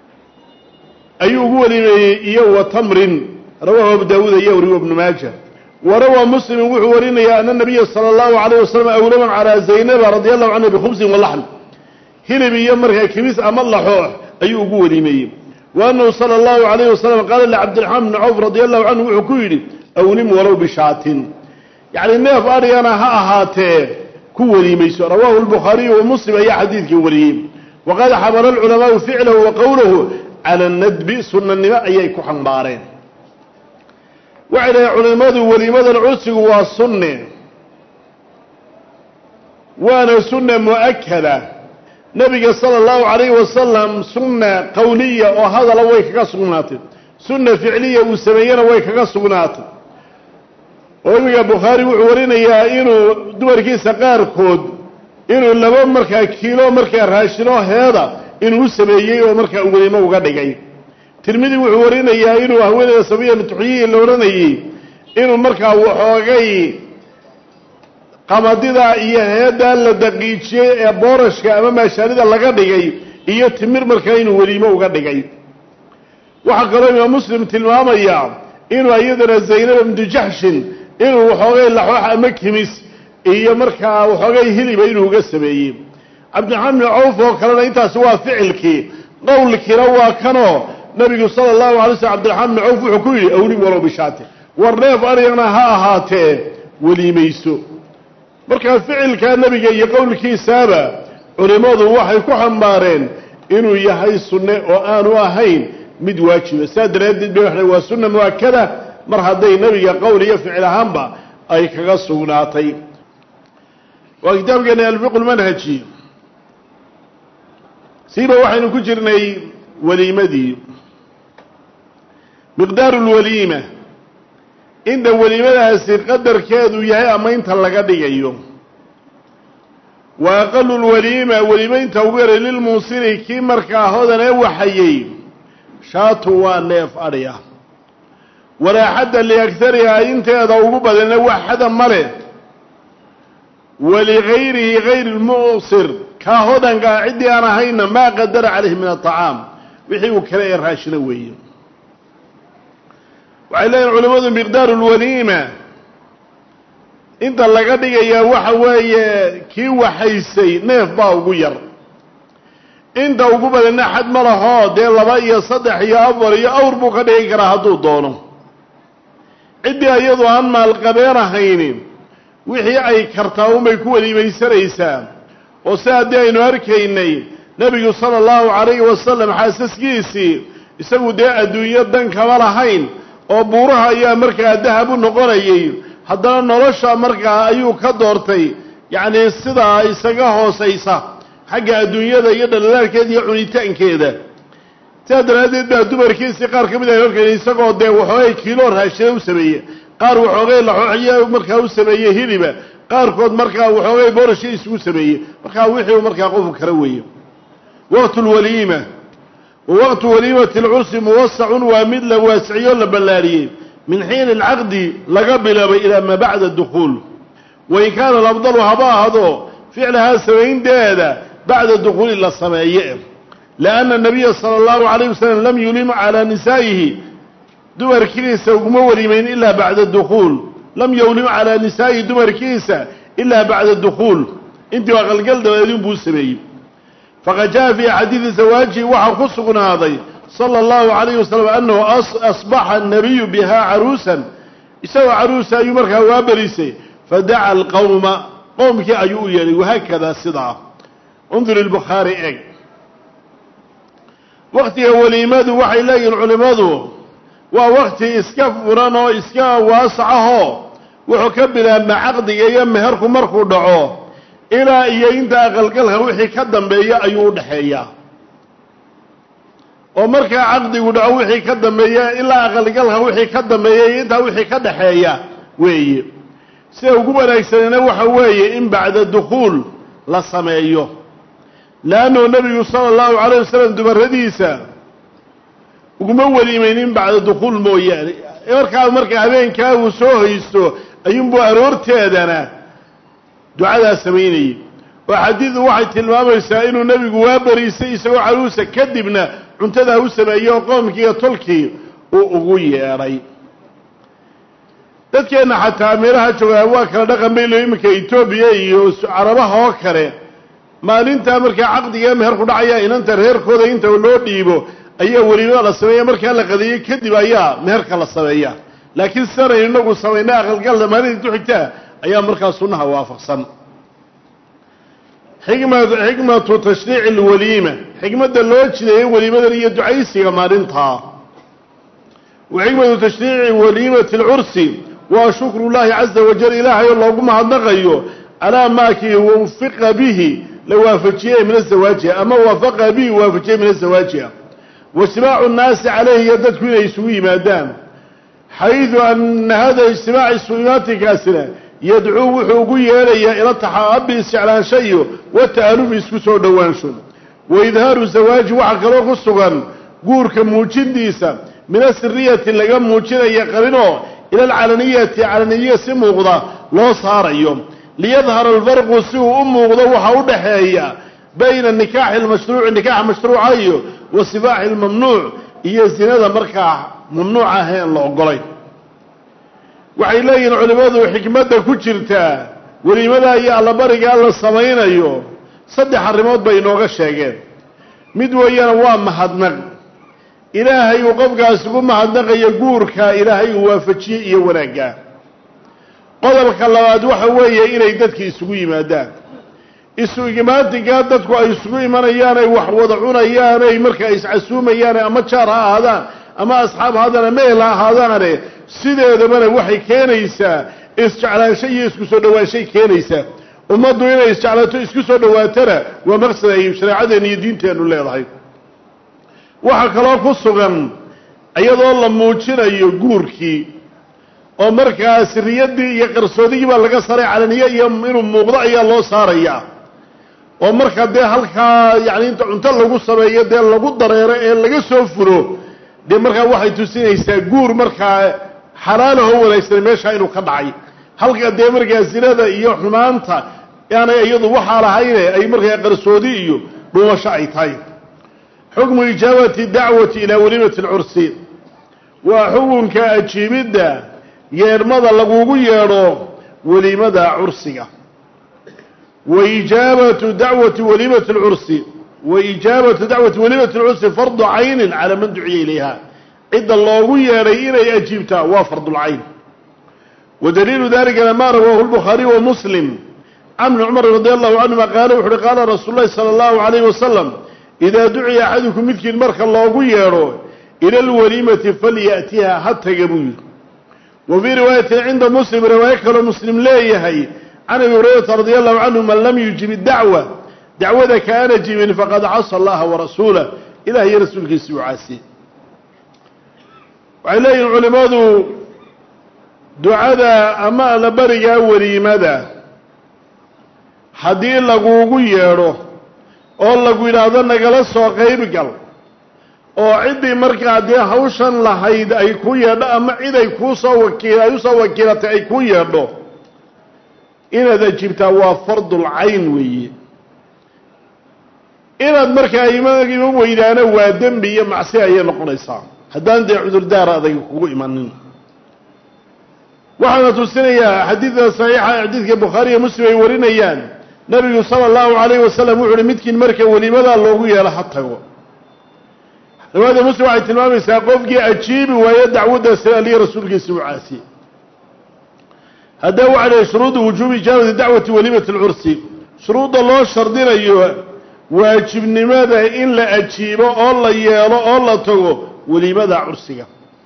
ayuu ugu welimeeyey iyo wa tamrin rawahu abu daawuud iyo wariyo ibnu maaja warawa muslimin wuxuu warinayaa ana nabiya sala allahu calayh wasalam awlama calaa zaynaba radia allahu canha bikhubsin walaxm hilib iyo markaa kibis ama laxoox ayuu ugu welimeeyey wa annahu sala allahu calayhi wasalam qaala licabdiraxmaan bni cawf radia allahu canhu wuxuu ku yidhi awlim walow bishaatin yacni neef adhigana ha ahaatee ku weliimayso rawaahu albukhaariyu wa muslim ayaa xadiidkii wariyey waqad xamala alculamaau ficlahu wa qowlahu cala anadbi sunnanimo ayay ku xambaareen waxay dhahay culimmadu weliimadan cursigu waa sunne waana sunna mu'akada nebiga sala allahu calayhi wasalam sunna qowliya oo hadala way kaga sugnaatay sunna ficliya uu sameeyena way kaga sugnaatay oo iminka bukhaari wuxuu warinayaa inuu dumarkiisa qaarkood inuu laba markaa kiilo markaa raashinoo heeda inuu u sameeyey oo markaa weliimo uga dhigay tirmidi wuxuu warinayaa inuu haweeneyda safiya bintu xuyayi la odhanayey inuu markaa waxoogay qamadida iyo heedaa la daqiijiyey ee boorashka ama maashaalida laga dhigay iyo timir markaa inuu weliimo uga dhigay waxaa kaloo imaam muslim tilmaamaya inuu iyadana zaynaba bintu jaxshin inuu waxoogay laxoox ama kimis iyo markaa waxoogay hiliba inuu uga sameeyey cabdiraxmaan ibnu cawf oo kalena intaasi waa ficilkii qowlkiina waa kanoo nabigu sala allahu alay slam cabdiraxmaan ibnu cawf wuxuu ku yidhi awlim walow bishaati war neef arigana ha ahaatee weliimayso markaa ficilkaa nebiga iyo qowlkiisaaba culimmadu waxay ku xambaareen inuu yahay sunne oo aanu ahayn mid waajiba saa daraaddeed bay waxay waa sunna mu'akada mar hadday nebiga qowl iyo ficil ahaanba ay kaga sugnaatay waa kitaabkeena alfiqu lmanhaji siiba waxaynu ku jirnay weliimadii miqdaaru lwaliima inta weliimadaasi qadarkeedu yahay ama inta laga dhigayo wa aqalu lwaliima weliimaynta ugu yaray lilmuusiri kii markaa hodan ee waxayey shaatu waa neef adhiya walaa xadda liaktarihaa inteeda ugu badanna wax xada male waligayrihi gayri lmu'sir kaa hodankaa ciddii aan ahayna maa qadara calayhi min aطacaam wixii uu kale ee raashina weeye waxay leeyihin culimmadu miqdaaru lwaliima inta laga dhigayaa waxa weeye kii waxaysay neef baa ugu yar inta ugu badanna xad ma lahoo dee laba iyo saddex iyo afar iyo awr buu ka dhigi karaa hadduu doono ciddii iyadu aan maalqabeen ahaynin wixii ay kartaa unbay ku weliimaysanaysaa oo si haddii aynu arkaynay nebigu sala allahu calayhi wasalam xaasaskiisii isagu dee adduunyo dan kama lahayn oo buuraha ayaa markaa dahab u noqonayay haddana nolosha markaa ayuu ka doortay yacnii sidaa isaga hoosaysa xagga adduunyada iyo dhalaalaalkeeda iyo cunitaankeeda sidaa daraaddeed baa dumarkiisii qaar ka mid ay horkeen isagoo dee waxoogay kiilo raashida u sameeye qaar waxoogay laxooxiya markaa u sameeyey hiliba qaarkood markaa waxoogay boorasha isugu sameeyey markaa wixii markaa qofku kala weeye waqtu lwaliima wa waqtu waliimati alcursi muwasacun waa mid la waasiciyo la ballaariyey min xiini alcaqdi laga bilaabay ilaa maa bacda dukhuul wain kaana alafdalu haba ahado ficlahaa samaynteeda bacda dukhuuli la sameeye lianna nabiya sala allahu calayh wasalam lam yulim calaa nisaa'ihi dumarkiisa uguma weliimayn ilaa bacda dukhuul lam yulim calaa nisaa'ihi dumarkiisa ilaa bacda dukhuul intii waa qalgal dabadeedin buu sameeyey faqad jaa fii xadiidi zawaajihi waxaa ku sugnaaday sala allahu calayh wasalam annahu asbaxa annabiyu bihaa caruusan isagoo caruusa ayuu markaa waa berisay fadaca alqowma qowmkii ayuu u yeedhay wahaakadaa sidaa undur ilbukhaari eg waktiga weliimadu waxay leeyihin culimmadu waa wakti iska furan oo iska waasacahoo wuxuu ka bilaabmaa caqdiga iyo meherku markuu dhaco ilaa iyo inta aqalgalka wixii ka dambeeya ayuu u dhaxeeyaa oo markaa caqdigu dhaco wixii ka dambeeya ilaa aqalgalka wixii ka dambeeya iyo intaa wixii ka dhaxeeya weeye sida ugu wanaagsanina waxa weeye in bacda dukhuul la sameeyo leannu nebigu sala allahu calayh wasalam dumaradiisa uguma weliimaynin bacda dukhuul mooyaane markaa marka habeenkaa uu soo haysto ayuunbuu aroorteedana ducadaa samaynayay oo xadiidu waxay tilmaamaysaa inuu nebigu waa beriisay isagoo caruusa kadibna cuntadaa u sameeyey oo qoomkii iyo tolkii uu ugu yeedhay dadkeenna xataa meelaha joogaa waa kala dhaqan baylo iminka etoobiya iyo carabaha oo kale maalintaa markaa caqdiga meherku dhacaya inanta reerkooda inta loo dhiibo ayaa weliimada la sameeya markaa la qadeeyey kadib ayaa meherka la sameeya laakiin sidanaynu inagu samaynay aqalgalda maalinta ku xigtaa ayaa markaa sunnaha waafaqsan xikma xikmatu tashriici alwaliima xikmadda loo jideeyey weliimadan iyo ducaysiga maalintaa wa xikmatu tashriici waliimati alcursi waa shukru llahi caza wajal ilaahay oo loogu mahadnaqayo calaa maakii wafiqa bihi la waafajiyey min azawaajiha ama waafaqa bihi waafajiyey min azawaajiha waijtimaacu nnaasi calayhi iyo dadku inay isugu yimaadaan xaydu ana hada ijtimaac isuimaatikaasina yadcuu wuxuu ugu yeedhayaa ila taxaabi isjeclaansha iyo wata'alufi isku soo dhowaansho wa idhaaru zawaaji waxaa kaloo ku sugan guurka muujintiisa min asiriyati laga muujinaya qarinoo ila alcalaniyati calaniya si muuqda loo saarayo liyadhara alfarqu si uu u muuqdo waxa u dhaxeeya bayna nikaaxi almashruuci nikaaxa mashruuca iyo wa sibaaxi almamnuuc iyo zinada markaa mamnuuca ahayn la ogolay waxay leeyihiin culimmadu xikmadda ku jirtaa weliimada iyo allabariga la samaynayo saddex arrimood bay inooga sheegeen. mid weeyaan waa mahadnaq ilaahay uu qofkaas ugu mahadnaqayo guurka ilaahay uu waafajiyey iyo wanaagga. qodobka labaad waxa weeye inay dadkii isugu yimaadaan. isu imaantiga dadku ay isugu imanayaan ay wax wada cunayaan ay markaa iscasuumayaan ama jaar ha ahaadaan ama asxaab haadaan ama eel ha ahaadaan sideedabana waxay keenaysaa isjeclaansho iyo isku soo dhawaanshay keenaysaa. ummaddu inay isjeclaato isku soo dhawaatana waa maqsad ay shariicadeena iyo diinteenu leedahay. waxa kaloo ku sugan iyadoo la muujinayo guurkii oo markaas riyadii iyo qarsoodigii baa laga saaray calaniye iyo inuu muuqdo ayaa loo saarayaa. oo marka dee halkaa yacni inta cunto lagu sameeyo dee lagu dareero ee laga soo furo dee markaa waxay tusinaysaa guur markaa xalaalaho wanaagsan meesha inuu ka dhacay. halka dee markaa zinada iyo xumaanta yaanay iyadu waxaa lahayne ay markaa qarsoodi iyo dhuumasho ay tahay. xukmu ijaabati dacwati ilaa walimati alcursi waa xukunka ajiibidda yeedhmada lagugu yeedho weliimada cursiga. وإجابة دعوة وليمة العرس وإجابة دعوة وليمة العرس فرض عين على من دعي إليها. إذا الله يرى إلى أجيبتها وفرض العين. ودليل ذلك لما رواه البخاري ومسلم عن عمر رضي الله عنه قال قال رسول الله صلى الله عليه وسلم إذا دعي أحدكم مثل المرك الله يرى إلى الوليمة فليأتيها حتى يبوي. وفي رواية عند مسلم رواية مسلم لا يهي عن ابي هريره رضي الله عنه من لم يجب الدعوه دعوه كان جيبا فقد عصى الله ورسوله الهي رسولك سوعاسي. وعليه العلماء دعاء اما لبرغا وليمدا hadii lagugu yeero oo lagu yiraahdo nagala soo qayb gal oo cidii markaa dee hawshan lahayd ay ku yeedho ama cid ay ku soo wakiilay u soo wakiilatay ay ku yeedho inaad ajibtaa waa fardul cayn weeye. inaad markaa imaankiiba weydaana waa dembi iyo macsi ayay noqonaysaa haddaan dee cudurdaar adag kugu imanin. waxaana tusinayaa xadiidka saxiixa xadiidka bukhaari iyo muslim ay warinayaan nabigu sala allahu calayhi wasalam wuxu uhi midkiin marka welimadaa loogu yeelo ha tago. riwaayada muslim waxay tilmaamaysaa qofkii ajiibi waayo dacwadda sida aliya rasuulkiisa u caasiyey. هذا وعلى شروط وجوب إجابة دعوة وليمة العرس. شروط الله شرطنا أيها واجب لماذا إلا أجيبه الله ياله الله تقو ولماذا عرسك.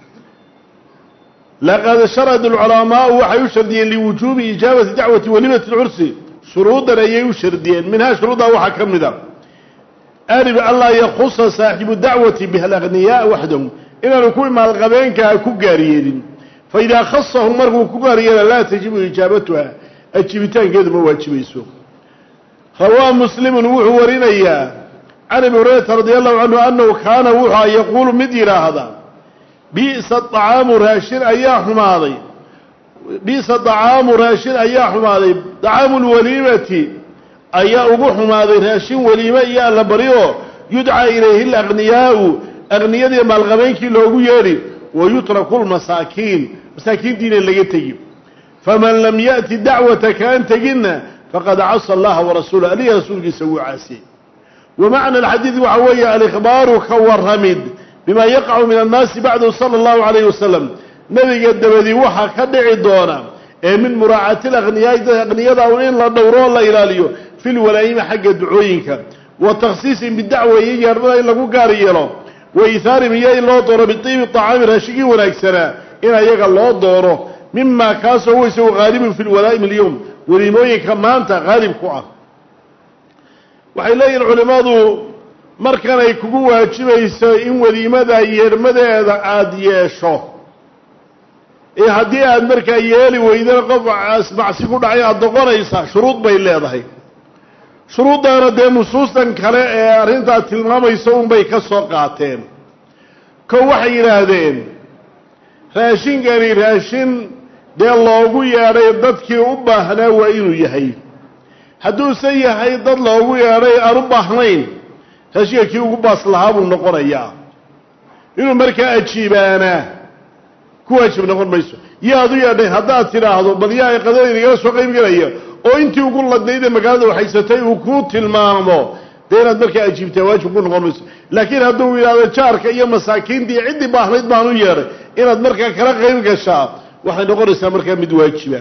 لقد شرط العلماء وحيشردين لوجوب إجابة دعوة وليمة العرس شروطنا يشردين منها شروطها وحكم ذا أرب الله يخص صاحب الدعوة بها الأغنياء وحدهم إلا نكون مع الغبين كأكوكاريين. فإذا خصهم مرغو كباريا لا تجب إجابتها أجيبتان قد ما واجبيسو. رواه مسلم وحو ورينيا عن ابي هريره رضي الله عنه أنه كان وحا يقول مدير هذا بئس الطعام راشد أيا حماضي بئس الطعام راشد أيا حماضي طعام الوليمة أيا أبو حماضي راشد وليمة أيا لبريو يدعى إليه الأغنياء أغنياء ما الغبين كي لوغو يري ويترك المساكين مساكين دين اللي يتجب. فمن لم يأتي دعوة كأن تجنا فقد عصى الله ورسوله عليه رسولك سوى عاسي. ومعنى الحديث وحوية الإخبار كورهمد بما يقع من الناس بعده صلى الله عليه وسلم. نبي قد بدي وحا كدعي الدورة من مراعاة الأغنياء الأغنياء دعوين لا دورون لا إلاليو في الولايم حق دعوينك وتخصيص بالدعوة يجي أربعة إلا قاريرو وإيثار مياه الله دوره بالطيب الطعام راشقي ونكسنا إنا يقى الله دوره مما كاسه هو يسوي غالب في الولائم اليوم وليموين كمان غالب كوعه. وحيلاقي العلماء مركنا يكبوا هاتشبه إن وليماذا يرمدا عاد يشو إيه هدي عاد مركا يالي وإذا قفع أسمع سيكون عيا الدقون يسا شروط بي الله ضحي شروط دانا دي نصوصا كلا أرنتا تلماما يسوون بي كسوقاتين كو وحي هذين راشين قري راشين دي اللوغو ياري دادكي أباهنا وإنو يحي هدو سيحي داد اللوغو ياري أرباهنين هاشي كي أباس لهابو نقون إياه إنو مركا أجيبانا كو أجيب نقون ميسو يادو يادي هداد تراهدو بدياء قدرين يغسو قيم قرية oo intii ugu ladnayd magaalada waxaysatay uu ku tilmaamo deynad markaa ajiibtaa waajib ku noqon mayso laakiin hadduu yiraahdo jaarka iyo masaakiintii cidii baahnayd baan u yeeray inaad markaa kala qayb gashaa waxay noqonaysaa markaa mid waajiba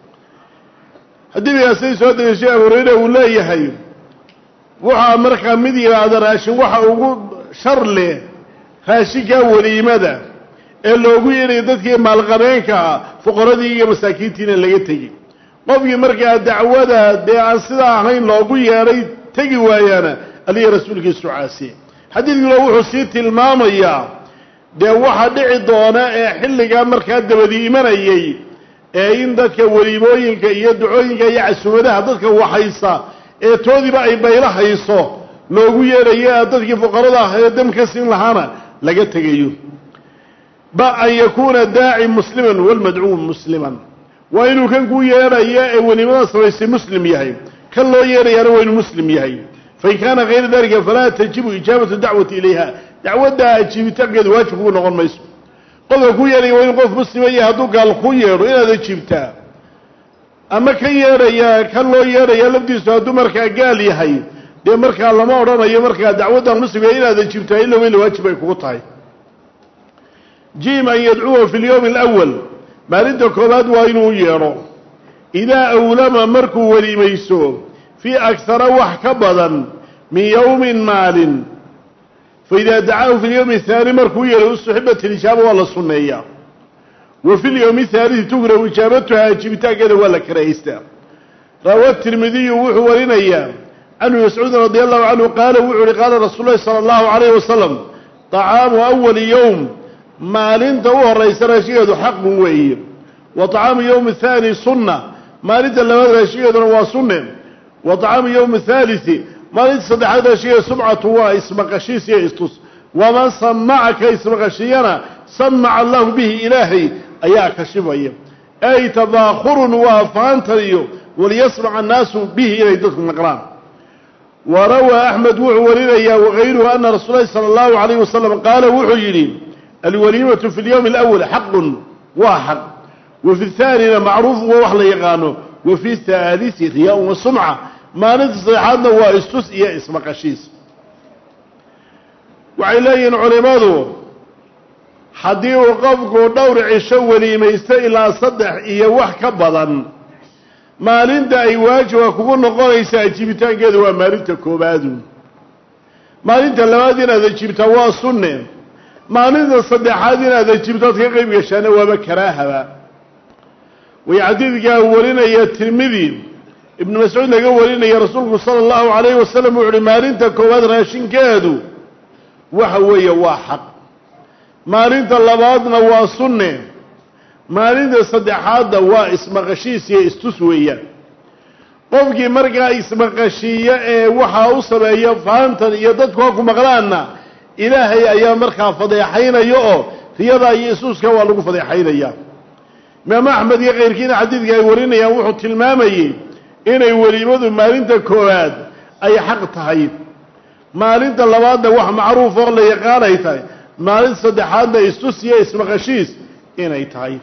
haddii biyaasay soo deeshay Abu Hurayra uu leeyahay waxa markaa mid yiraahdo raashin waxa ugu shar leh raashinka waliimada ee loogu yeeray dadkii maalqabeenka fuqaradii iyo masaakiintiina laga tagay qofkii markaa dacwada de aan sida ahayn loogu yeeray tagi waayana aliya rasuulkiisu caasi xadiidkuna wuxuu sii tilmaamayaa de waxa dhici doona ee xilliga markaa dabadii imanayay ee in dadka waliimooyinka iyo ducooyinka iyo casuumadaha dadka waxaysa ee toodiba ay bayla hayso loogu yeerayo dadkii fuqarada ah ee damka siin lahaana laga tagayo ba an yakuna daa'i musliman wal mad'uum musliman wa inuu kan ku yeerayo ee waliimada sameeyay muslim yahay kan loo yeerayo waa inuu muslim yahay fa in kana ghayr dalika fala tajibu ijabatu da'wati ilayha dacwada ajiibitaankeedu waajib ku noqon mayso qofka ku yeerayo waa in qof muslim yahay hadduu gaal ku yeero inaad ajiibtaa ama kan yeeraya kan loo yeerayo lafdiisu hadduu markaa gaal yahay dee markaa lama odhanayo markaa dacwadan muslimka inaad ajiibtaa illa weli waajib ay kugu tahay jiim an yadcuwa fi lyawm alawal maalinta koobaad waa inuu yeero idaa awlama markuu welimayso fii akhara wax ka badan min yawmin maalin faidaa dacaahu fi lyawmi athaani markuu yeero ustuxibat alijaaba waa la sunneeyaa wa fi lyawmi athaalithi tukrahu ijaabatuha ajiibitaankeeda waa la karahaystaa rawa tirmidiyu wuxuu warinayaa canhu mascuud radi allahu canhu qaala wuxuu uhi qaala rasuulu llahi sala allahu calayhi wasalam طacaamu awali yowm maalinta u horaysa raashigeedu xaqun weeye wa طacaamu yowm athaani sunna maalinta labaad raashigeeduna waa sunne wa طacaamu yowm athaalithi maalinta saddexaad raashigeeda sumcatu waa ismaqashiis iyo istus waman samacaka ismaqashiyana samaca allahu bihi ilaahay ayaa kashifaya ay tadaakhurun waa faantaniyo waliyasmaca annaasu bihi inay dadku maqlaan وروى أحمد وحورينا وغيره أن رسول الله صلى الله عليه وسلم قال وحيرين الوليمة في اليوم الأول حق واحد وفي الثاني معروف ووحل يغانو وفي الثالث رياء وسمعة ما نتصي حالنا واستسئي اسم قشيس وعليين علماته حديث وقفك ودور عشو وليمة يستئلى صدح إيا وحكا بضا maalinta ay waajiba kugu noqonaysa ajiibitaankeeda waa maalinta koobaad maalinta labaad inaad ajiibtaa waa sunne maalinta saddexaad inaad ajiibtaad ka qayb gashaana waaba karaahaba way xadiidka warinaya Tirmidhi ibn Mas'ud laga warinaya rasuulku sallallahu alayhi wasallam wuxuu maalinta koobaad raashinkeedu waxa weeye waa xaq maalinta labaadna waa sunne maalinta saddexaadda waa ismaqashiis iyo istus weeyaan qofkii markaa ismaqashiiya ee waxa uu sameeyo faantan iyo dadku ku maqlaana ilaahay ayaa markaa fadeexaynaya oo riyada iyo isuska waa lagu fadeexaynaya Imaam Ahmed iyo qeyrkiina xadiidka ay warinayaan wuxuu tilmaamayay inay waliimadu maalinta koowaad ay xaq tahay maalinta labaadna wax macruuf oo la yaqaan ay tahay maalinta saddexaadna istus iyo ismaqashiis inay tahay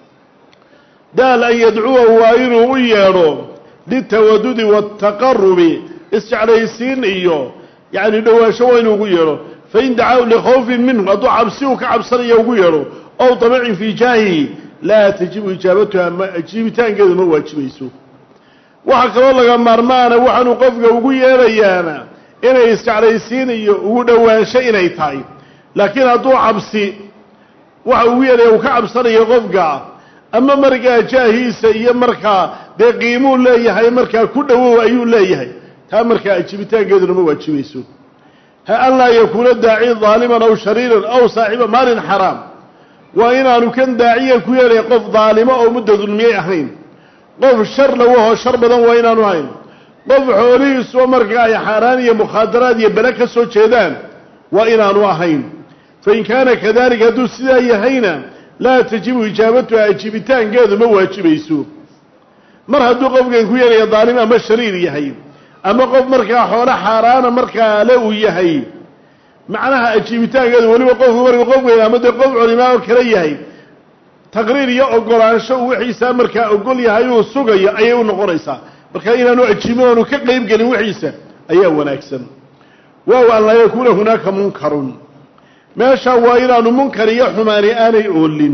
دال أن يدعوه وإنه يرو للتودد والتقرب استعليسين إيوه يعني دواشوا إنه يرو فإن دعوا لخوف منه أدو عبسيوك عبسان يرو أو طبع في جاهه لا تجيب إجابتها أجيبتان كذا ما واجبيسو وحكا والله مرمانا وحنو قفك وقويا ريانا إنه استعليسين إيوه ودواشا إنه يتعي لكن أدو عبسي وحويا ريوك عبسان يغفقا ama markaa jaahiisa iyo markaa dee qiimuu leeyahay markaa ku dhawow ayuu leeyahay taa markaa ajibitaankeeduna ma waajibayso ha allaa yakuuna daaci daaliman aw shariiran aw saaxiba maalin xaraam waa inaanu kan daaciya ku yeelay qof daalimo oo muddo dulmiyey ahayn qof shar lawahoo shar badan waa inaanu ahayn qof xoolihiisuo markaa ay xaaraan iyo mukhaadaraad iyo bele ka soo jeedaan waa inaanu ahayn fain kaana kadalika hadduu sidaa yahayna لا تجب إجابتها أجيبتان قادوا ما واجبيسو مر هدو قف كان كويا يا ظالم أما الشرير يهي أما قف مركا حول حارانا مركا لو يهي معناها أجيبتان قادوا ولو قف مركا قف أما دو قف علماء وكري يهي تقرير يا أقول عن شو وحيسا مركا أقول يهي وسوق يا أيو نقريسا marka inaanu ajiibin oonu ka qayb gelin wixiisa ayaa wanaagsan waaw an laa yakuuna hunaaka munkarun meesha waa inaanu munkar iyo xumaani aanay oolin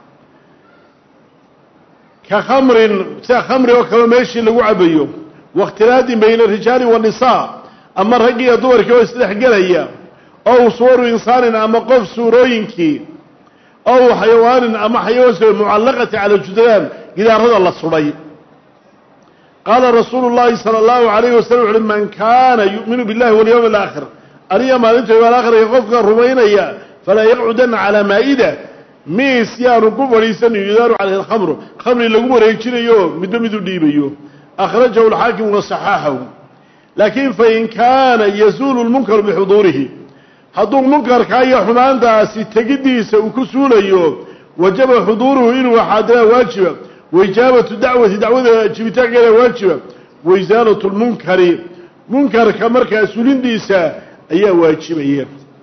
ka khamrin sida khamri oo kale meeshii lagu cabayo wakhtilaadin bayna rijaali wanisaa ama rag iyo dumarkii oo isdhexgelaya ow suwaru insaanin ama qof suurooyinkii ow xayawaanin ama xayawaan mucallaqati cala judraan gidaarada la sudhay qaala rasuulu llaahi sala allahu calayhi wasalam wuxuuhi man kaana yu'minu billahi walyawmi alaakhir aniga maalinta yawm alaakhirka qofka rumaynaya falaa yaqcudanna calaa maa'ida miis yaanu ku fadhiisanin yudaaru calayhi alkhamru khamri lagu wareejinayo midba mid u dhiibayo akhrajahu alxaakim wasaxaaxahu laakiin fain kaana yazuulu lmunkaru bixuduurihi hadduu munkarkaa iyo xumaantaasi tegiddiisa uu ku suulayo wajaba xuduuruhu inuu xaadiraa waajiba waijaabatu dacwati dacwada jibitaankeeda waajiba waisaalatu lmunkari munkarka markaa sulindiisa ayaa waajibaya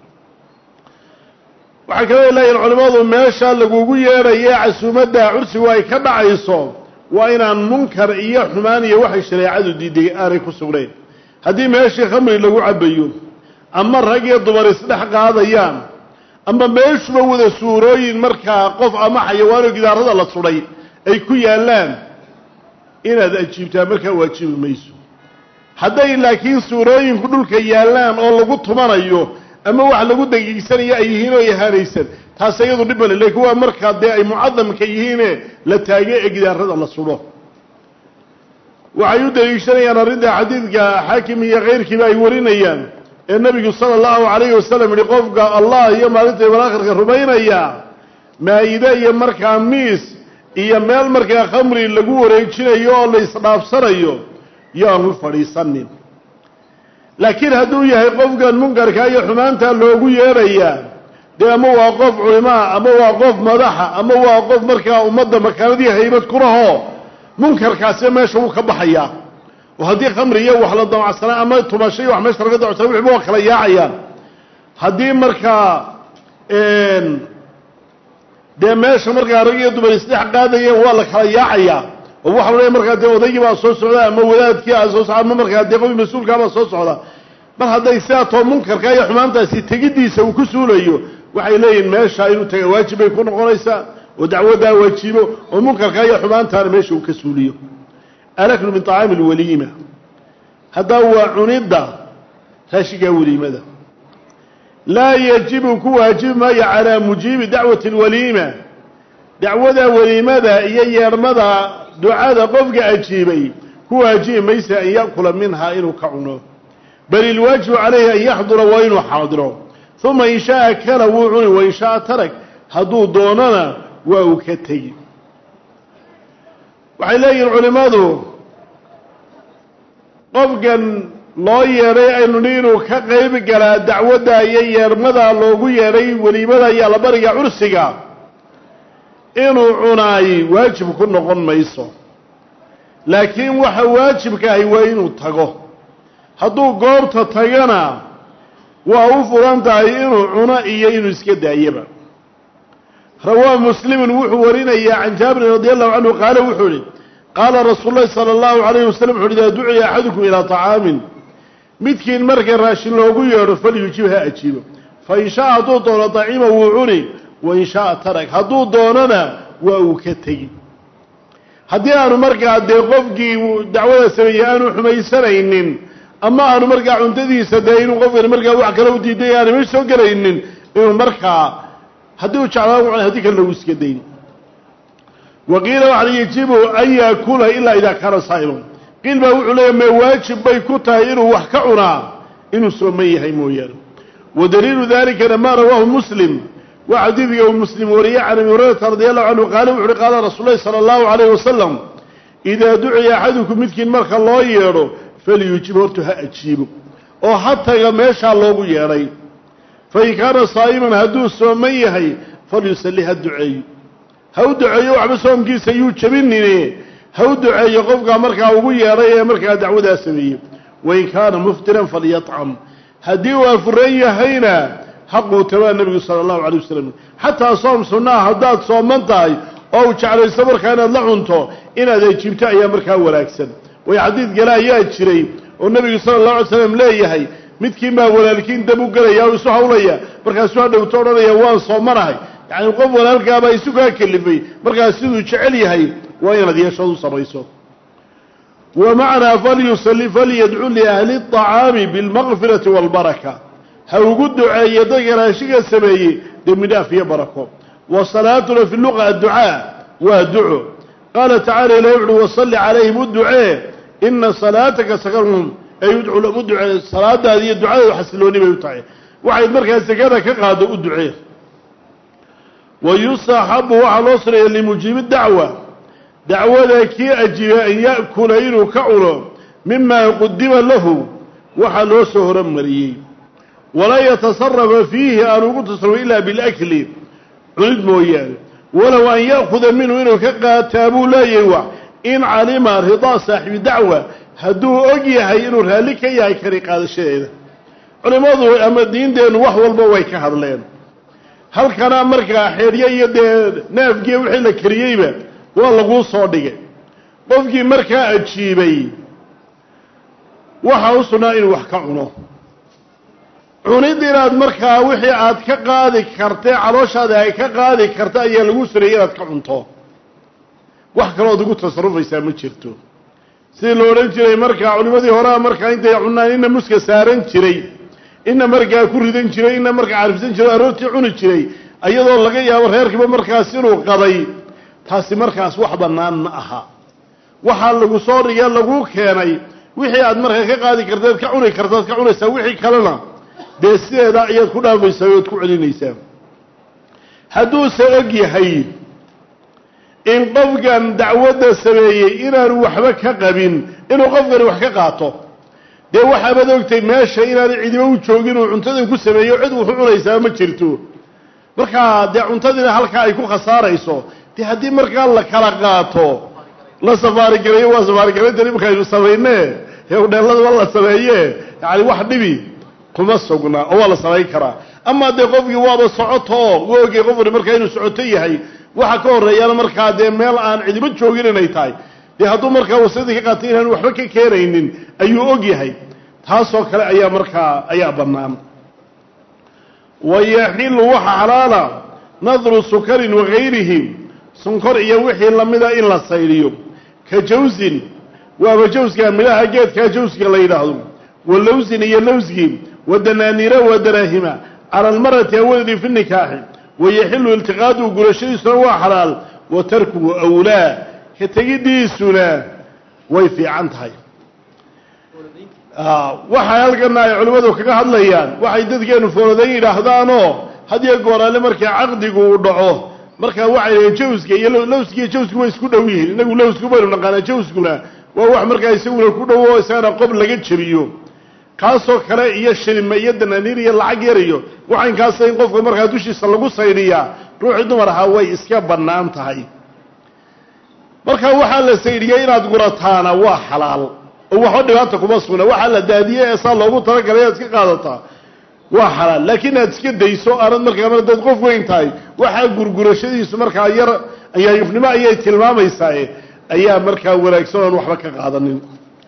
waxaa kaloo leeyihin culimmadu meesha lagugu yeedhaye casuumadda cursigu ay ka dhacayso waa inaan munkar iyo xumaan iyo waxay shareecadu diiday aanay ku sugnayn haddii meeshii khamri lagu cabayo ama rag iyo dumar isdhex qaadayaan ama meeshuba wada suurooyin markaa qof ama xayawaano gidaarada la sudhay ay ku yaallaan inaad ajiibtaa markaa waajibi mayso hadday laakiin suurooyinku dhulka yaallaan oo lagu tumanayo ama wax lagu dagiigsanayo ay yihiin oo yahaanaysan taas iyadu dhib male laakiin waa markaa dee ay mucadamka yihiine la taagay ee gidaarada la sudho waxay u daliishanayaan arrinta xadiidka xaakim iyo keyrkiiba ay warinayaan ee nabigu sala allahu calayhi wasalam yihi qofka allah iyo maalinta yawmal aakhirka rumaynaya maa-ide iyo markaa miis iyo meel markaa khamri lagu wareejinayo oo la isdhaafsanayo yaanu fadhiisanin laakiin hadduu yahay qofkan munkarka iyo xumaanta loogu yeedhayaa dee ama waa qof culimaa ama waa qof madaxa ama waa qof markaa ummadda makaanadii haybad ku lahoo munkarkaasina meesha wuu ka baxayaa oo haddii khamri iyo wax la damacsanaa ama tumasho iyo wax meesha laga damacsanaa wixba waa kala yaacayaan haddii markaa dee meesha markaa rag iyo dumar isdhex qaadayeen waa la kala yaacayaa oo waxa la leeyahay markaa dee odaygii baa soo socda ama wadaadkii aa soo socda ama markaa dee qofkii mas-uulkaa baa soo socda mar hadday sidaa too munkarka iyo xumaantaasi tegiddiisa uu ku suulayo waxay leeyihin meesha inuu taga waajib bay ku noqonaysaa oo dacwaddaa waajibo oo munkarka iyo xumaantaana meesha uu ka suuliyo alaklu min طacaami اlwaliima haddaa waa cunidda raashigaa weliimada laa yajibu ku waajibi maayo calaa mujiibi dacwati اlwaliima dacwada weliimada iyo yeedhmada ducada qofka ajiibay ku waajibi maysa an ya'kula minhaa inuu ka cuno bal ilwaajibu calayhi an yaxdura waa inuu xaadiro uma in shaaa kala wuu cuni wain shaaa tarag hadduu doonana waa uu ka tegi waxay leeyihin culimmadu qofkan loo yeedhay aynu ni inuu ka qayb galaa dacwadda iyo yeedhmada loogu yeedhay weliimada iyo allabariga cursiga inuu cunaay waajib ku noqon mayso laakiin waxa waajibka ahi waa inuu tago hadduu goobta tagana waa u furan tahay inuu cuno iyo inuu iska daayaba rawaa muslimun wuxuu warinayaa can jaabirin radi allahu canhu qaala wuxuu ihi qaala rasuulu llahi sala allahu calayhi wasalam wuxu uhi idaa duciya axadukum ilaa طacaamin midkiin marka raashin loogu yeedho falyujib ha ajiibo fain shaaa hadduu doono dacima wuu cuni wain shaaa tarag hadduu doonona waa uu ka tegi haddii aanu markaa dee qofkii dacwada sameeyey aanu xumaysanaynin ama aanu markaa cuntadiisa dee inuu qofkani markaa wax kale u diiday aanu meesha soo gelaynin inuu markaa haddii u jeclaan u cunay haddii kalena uu iska dayn waqiila waxaa yajibu an yaakula ilaa idaa kaana saa'iman qiil baa wuxuu leeyahy mee waajib bay ku tahay inuu wax ka cunaa inuu sooman yahay mooyaane wadaliilu dalikana maa rawaahu muslim waa xadiidka uu muslim wariyey can abi hurayrata radi allahu canhu qaala wuxu uhi qaala rasuulu llahi sala allahu calayhi wasalam idaa duciya axadukum midkiin marka loo yeedho falyujib hortu ha ajiibo oo ha taga meeshaa loogu yeedhay fain kaana saa'iman hadduu sooman yahay falyusalli ha duceeyo ha u duceeyo waxba soomkiisa yuu jabinine ha u duceeyo qofkaa markaa ugu yeedhay ee markaa dacwadaa sameeyey wain kaana muftiran falyatcam haddii uu afuran yahayna ha quutabaa nebigu sala allahu calay wasalam xataa soom sunnaa haddaad sooman tahay oo u jeclayso markaa inaad la cunto inaad ajiibto ayaa markaa wanaagsan ويحديث قلايا الشري والنبي صلى الله عليه وسلم لا يهي midkii ma walaalkiin dab u galaya oo soo hawlaya markaas soo dhowtoonaya waan soo marahay yaani qof walaalkaaba isuga kalifay markaas siduu jecel yahay waa inaad yeesho samayso wa ma'ana fal yusalli fal yad'u li ahli at-ta'ami bil maghfirati wal baraka ha ugu duceeyo dadka raashiga sameeyay damida fiya barako wa salatu fi lugha ad-du'a wa du'u qala ta'ala la yad'u wa salli alayhim ad-du'a inna salataka sakarhum أيدعو له مدعو الصلاة هذه الدعاء وحسلوني بيوتعي واحد مركز سكانة كقاعدة أدعيه ويصحب وعلى أسره لمجيب الدعوة دعوة ذكي أجيب أن يأكل إنه كعره مما يقدم له وحلو سهرا مريه ولا يتصرف فيه أن يتصرف إلا بالأكل علد مويان ولو أن يأخذ منه إنه كقاتابه لا يوع إن علم رضا صاحب دعوة hadduu og yahay inuu raali ka yahay kari qaadashadeeda culimadu ama diinteenu wax walba way ka hadleen halkana markaa xeeriye iyo dee neefgii wixii la kariyeyba waa lagu soo dhigay qofkii markaa ajiibay waxa uu sunaa inuu wax ka cuno cunid inaad markaa wixii aad ka qaadi kartay calooshaada ay ka qaadi karta ayaa lagu suray inaad ka cunto wax kale oo ugu tasarrufaysaa ma jirto si loo oran jiray markaa culimadii hore markaa intay cunaan inna muska saaran jiray inna markaa ku ridan jiray inna markaa arfsan jiray aroortii cuni jiray ayadoo laga yaabo reerkiiba markaas inuu qaday taasi markaas wax banaan ma aha waxa lagu soo dhigay lagu keenay wixii aad markaa ka qaadi kartid ka cuni kartid ka cunaysaa wixii kalena deeseeda ayaad ku dhaafaysaa oo ku celinaysaa hadduu saog yahay in qofkan dacwada sameeyay inaan waxba ka qabin inuu qofkan wax ka qaato de waxa baad ogtay meesha inaan cidiba u joogin oo cuntada ku sameeyo cid wuxuu cunaysaa ma jirto marka de cuntadina halka ay ku khasaarayso de hadii marka la kala qaato la safaari gareeyo waa safaari gareeyo marka ay sameeyne ee dhalada wala sameeyay yaani wax dhibi kuma sugna oo wala sameey kara ama de qofkii waaba socoto woogay qofkii marka inuu socoto yahay waxa ka horeeyana markaa de meel aan cidiba joogin inay tahay de hadduu markaa wasadi ka qaatay inaan waxba ka keenaynin ayuu og yahay taasoo kale ayaa markaa ayaa bannaan wayaxilu waxa xalaala nadru sukarin wagayrihi sunkor iyo wixii lamida in la sayliyo ka jawsin waaba jawska midhaha geedka jawska la yidhaahdo walawsin iyo lawsgi wadanaaniira wadaraahima cala almarati awaldi fi nikaaxi ويحل التقاده قرشي سوا حلال وتركه أولى كتجدي سنا ويفي عنتها آه وحي يلقنا علماء كذا هذليان وحي يدقين فردين رهضانه هذي يقول على مركع عقدي ودعوه مركع وعي جوزك يلو لوسك جوزك ويسكون ويه نقول لوسك بيرو نقال جوزكنا وهو مركع يسوي كله وهو سنة قبل لقيت شريو kaasoo kale iyo shilmayada naniir iyo lacag yariyo waxaan kaasay qofka markaa dushiisa lagu sayriyaa ruuxi dumar ah way iska banaan tahay marka waxa la sayriyay inaad gurataana waa xalaal oo waxa dhibaato kuma sugna waxa la daadiyay ee saa loogu talagalay aad iska qaadataa waa xalaal laakiin aad iska dayso aanad markaa mar dad qof weyn tahay waxa gurgurashadiisu markaa yar ayaa yufnimo ayay tilmaamaysaa ayaa markaa wanaagsan oo waxba ka qaadanin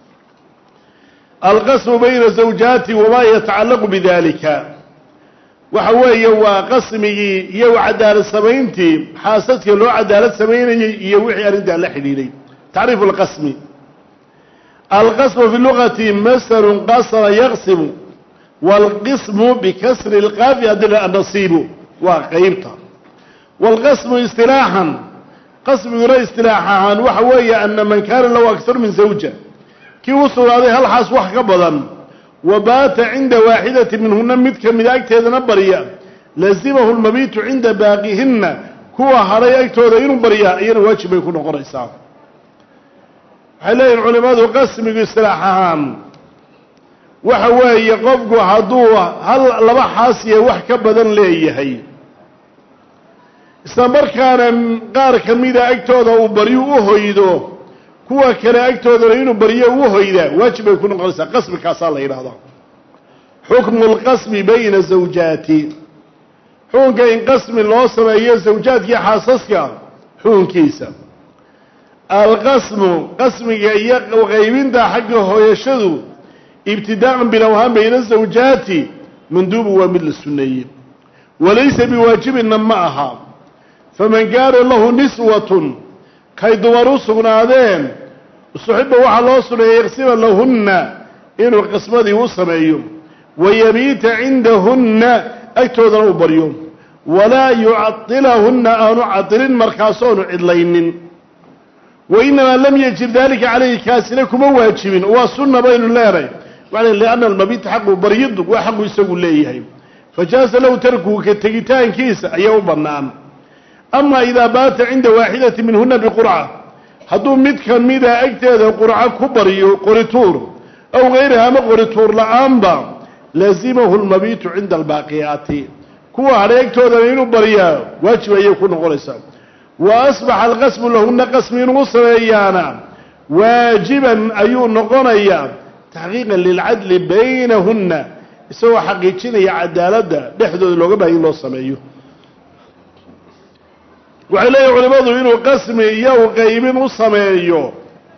القسم بين زوجاتي وما يتعلق بذلك وحوي وقسمي يو عدالة سمينتي حاستك لو عدالة سميني يوحي أريد على حليلي تعريف القسم القسم في اللغة مصدر قصر يقسم والقسم بكسر القاف يدل النصيب وقيمته والقسم اصطلاحا قسم يرى اصطلاحا وحوي أن من كان له أكثر من زوجة كي وصل عليه الحاس وح قبضا وبات عند واحدة منهن متك من أكتاد نبريا لازمه المبيت عند باقيهن كوا هري أكتاد ينبريا أين واجب يكون قريسا حلين العلماء قسم باصطلاحهم وحوي يقفقوا حدوه هل لما حاسية وح قبضا ليهي استمر كان قار كميدا أكتاد وبريوه يدو kuwa kale agtooda inuu bariyo uu hoyda waajib ay ku noqonaysaa qasmikaas la yiraahdo hukmu alqasmi bayna zawjati xukunka in qasmi loo sameeyo zawjaadkii xaasaska xukunkiisa القسم قسم يق وغيبين ده حقه هو يشدو ابتداء بالأوهام بين الزوجات مندوب ومثل السنية وليس بواجب معها فمن قال له نسوة كي دورسنا هذين الصحبة وحلوصنا يغسل لهن إنه القسمة دي وصم أيوم ويبيت عندهن أكتوذنوا بريوم ولا يعطلهن أو نعطلن مركاسون عدلين وإنما لم يجب ذلك عليه كاسلكم واجبين وصلنا بين الله لأن المبيت حقه بريد وحقه يسوي ليه فجاز له تركه كتجتان كيس أيوم برنام أما إذا بات عند واحدة منهن بقرعة هدو مدكا ميدا أكتاد قرعة كبري قرطور أو غيرها ما قرطور لأنبا لازمه المبيت عند الباقيات كوا عليك تودرين بريا واجب أن يكون غرسا وأصبح القسم لهن قسم وصريانا واجبا أيون نقنيا تحقيقا للعدل بينهن سوى حقيقين عدالة بحدود اللغة إلا السمايو وعليه علماء إنه قسم إياه قيمين السمايو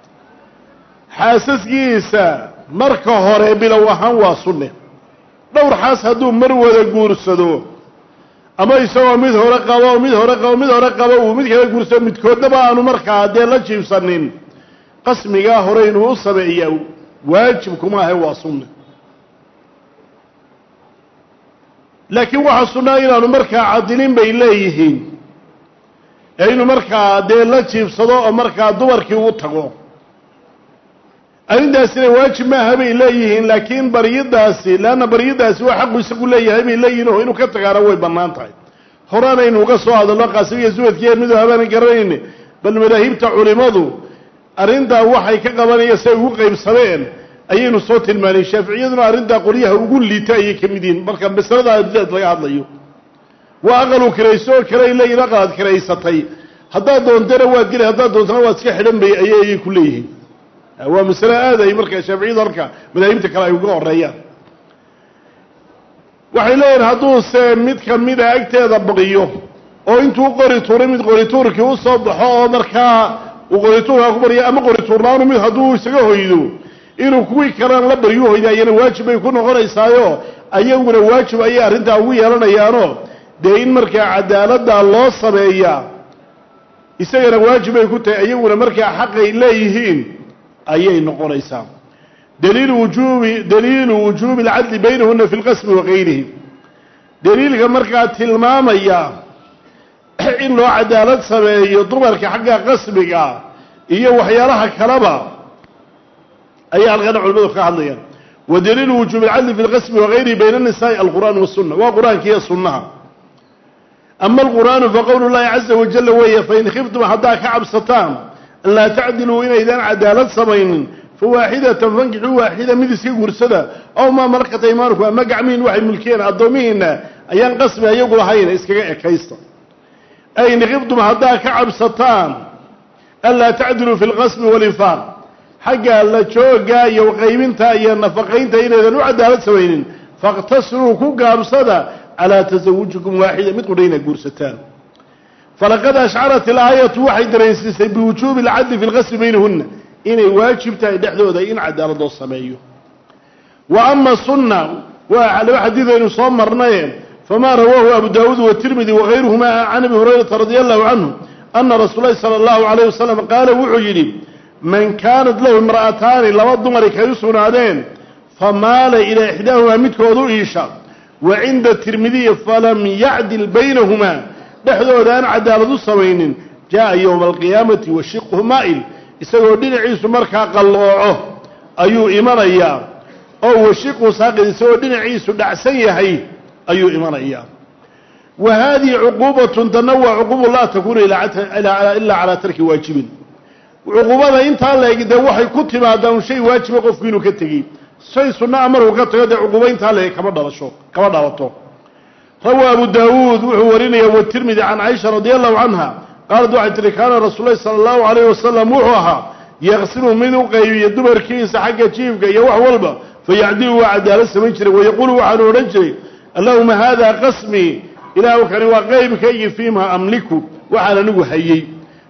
حاسس جيسا مركة هريبي لو أحان واصلنا دور حاس هدو مروة قورسدو أما يسوى ميد هرقبا وميد هرقبا وميد هرقبا وميد كلا قورسدو ميد كودبا أنو مركة هدين لا جيب سنين قسم إياه هرين السمايو واجبكما هي واصلنا لكن وحصلنا إلى مركة عادلين بإليهين أين مركة دين لا تشيفصدو مركة دوركي وطقو أين داسي واجب ما هبي إليهين لكن بريد داسي لأن بريد داسي وحقه يسقوا ليه هبي إليهين وإنه كتغاروي بنانتاي هرانا إنه قصوا هذا الله قاسوية زوث كير مدو هبانا قررين بل ملاهيب تعلمضو أرندا وحي كقبان يساوي قيب سبين أيين صوت المالي الشافعية أرندا قريها وقول لي تأيي كمدين مركب بسرده أبدأت لي عضليه وأغلوا كريسو كري لي نقاد كريستي هذا دون دروات قلي هذا دون دروات كحلم بي أي كليه هو مسألة هذا يمرك الشافعي ذرك من أيمتك لا يوقع الريان وحيلين هدوس ميد كميدا أكتاد بغيو أو أنتو قريتور ميد قريتور كي وصبحوا مركا وقريتور أكبر يا أما قريتور لانو ميد هدوس يهيدو إنه كوي كران لبريوه إذا ين واجب يكون غريسايو أيوة واجب أيه أرنتا ويا لنا يانو دين مركا عدالة الله صبيا يصير واجب يكون أيوة مركا حق إليهين أيه نقريسا دليل وجوب دليل وجوب العدل بينهن في القسم وغيره دليل مركا تلمام إياه إنه عدالة صبيا ضمرك حق قسمك إيه وحيالها كلبا أي الغنى علماء كهذيا ودليل وجوب العدل في القسم وغيره بين النساء القرآن والسنة وقرآن كي السنة أما القرآن فقول الله عز وجل وهي فإن خفتم حتى كعب ستان لا تعدلوا إن إذا عدالة سبعين فواحدة فانكحوا واحدة من سيق ورسدة أو ما ملكت أيمانكم أما قعمين واحد ملكين الضمين أيان قسم يقول هين إسكاء كيستا أي إن خفتم حتى كعب ستان ألا تعدلوا في القسم والإنفاق حقا لا جوغا يو قيمنتا يا نفقينتا إن إذا عدالة سبعين فاقتصروا كوكا بصدا على تزوجكم واحدة مثل رينا قرستان فلقد أشعرت الآية واحد رئيسي بوجوب العدل في الغسل بينهن إن واجب تأدحذو ذا إن عدالة الصمية وأما السنة وعلى حديث إنه صمرناه فما رواه أبو داود والترمذي وغيرهما عن أبي هريرة رضي الله عنه أن رسول الله صلى الله عليه وسلم قال وعجلي من كانت له امرأتان لوض مريك يسون عدين فمال إلى إحداهما متكوذو إيشا وعند الترمذي فلم يعدل بينهما نحذو ذان عدالة الصمين جاء يوم القيامة وشقه مائل يسوي دين عيسو مركا قلوعه أيو إيمان إياه أو وشقه ساقد يسوي دين عيسو دعسيه أيو إيمان إياه وهذه عقوبة تنوع عقوبة لا تكون إلا على ترك واجب وعقوبة انت الله يقدر وحي كتب هذا شيء واجب قفينه كتجي شيء سنة أمره كتجي عقوبة انت الله كما درشوا كما درتوا روى أبو داود وحوريني والترمذي عن عائشة رضي الله عنها قال دعت كان رسول الله صلى الله عليه وسلم وحوها يغسل منه قيبي الدبر كيس حق جيفك يوح والبا فيعديه عدالة سمجري ويقول وحن ورجري اللهم هذا قسمي إلهك وقيبك أي فيما أملكه وحن نقو حيي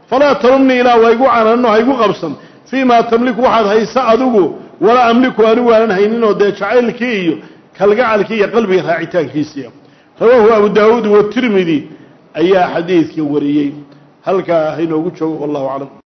falaa talumnii ilaa waa igu cananno ha igu qabsan fii maa tamliku waxaad haysa adigu walaa amliku anigu aanan hayninoo dee jacaylkii iyo kalgacalkii iyo qalbiga raacitaankiisiia rawaahu abu daawuud watirmidi ayaa xadiidka wariyey halkaa hainoogu joogo wallahu aclam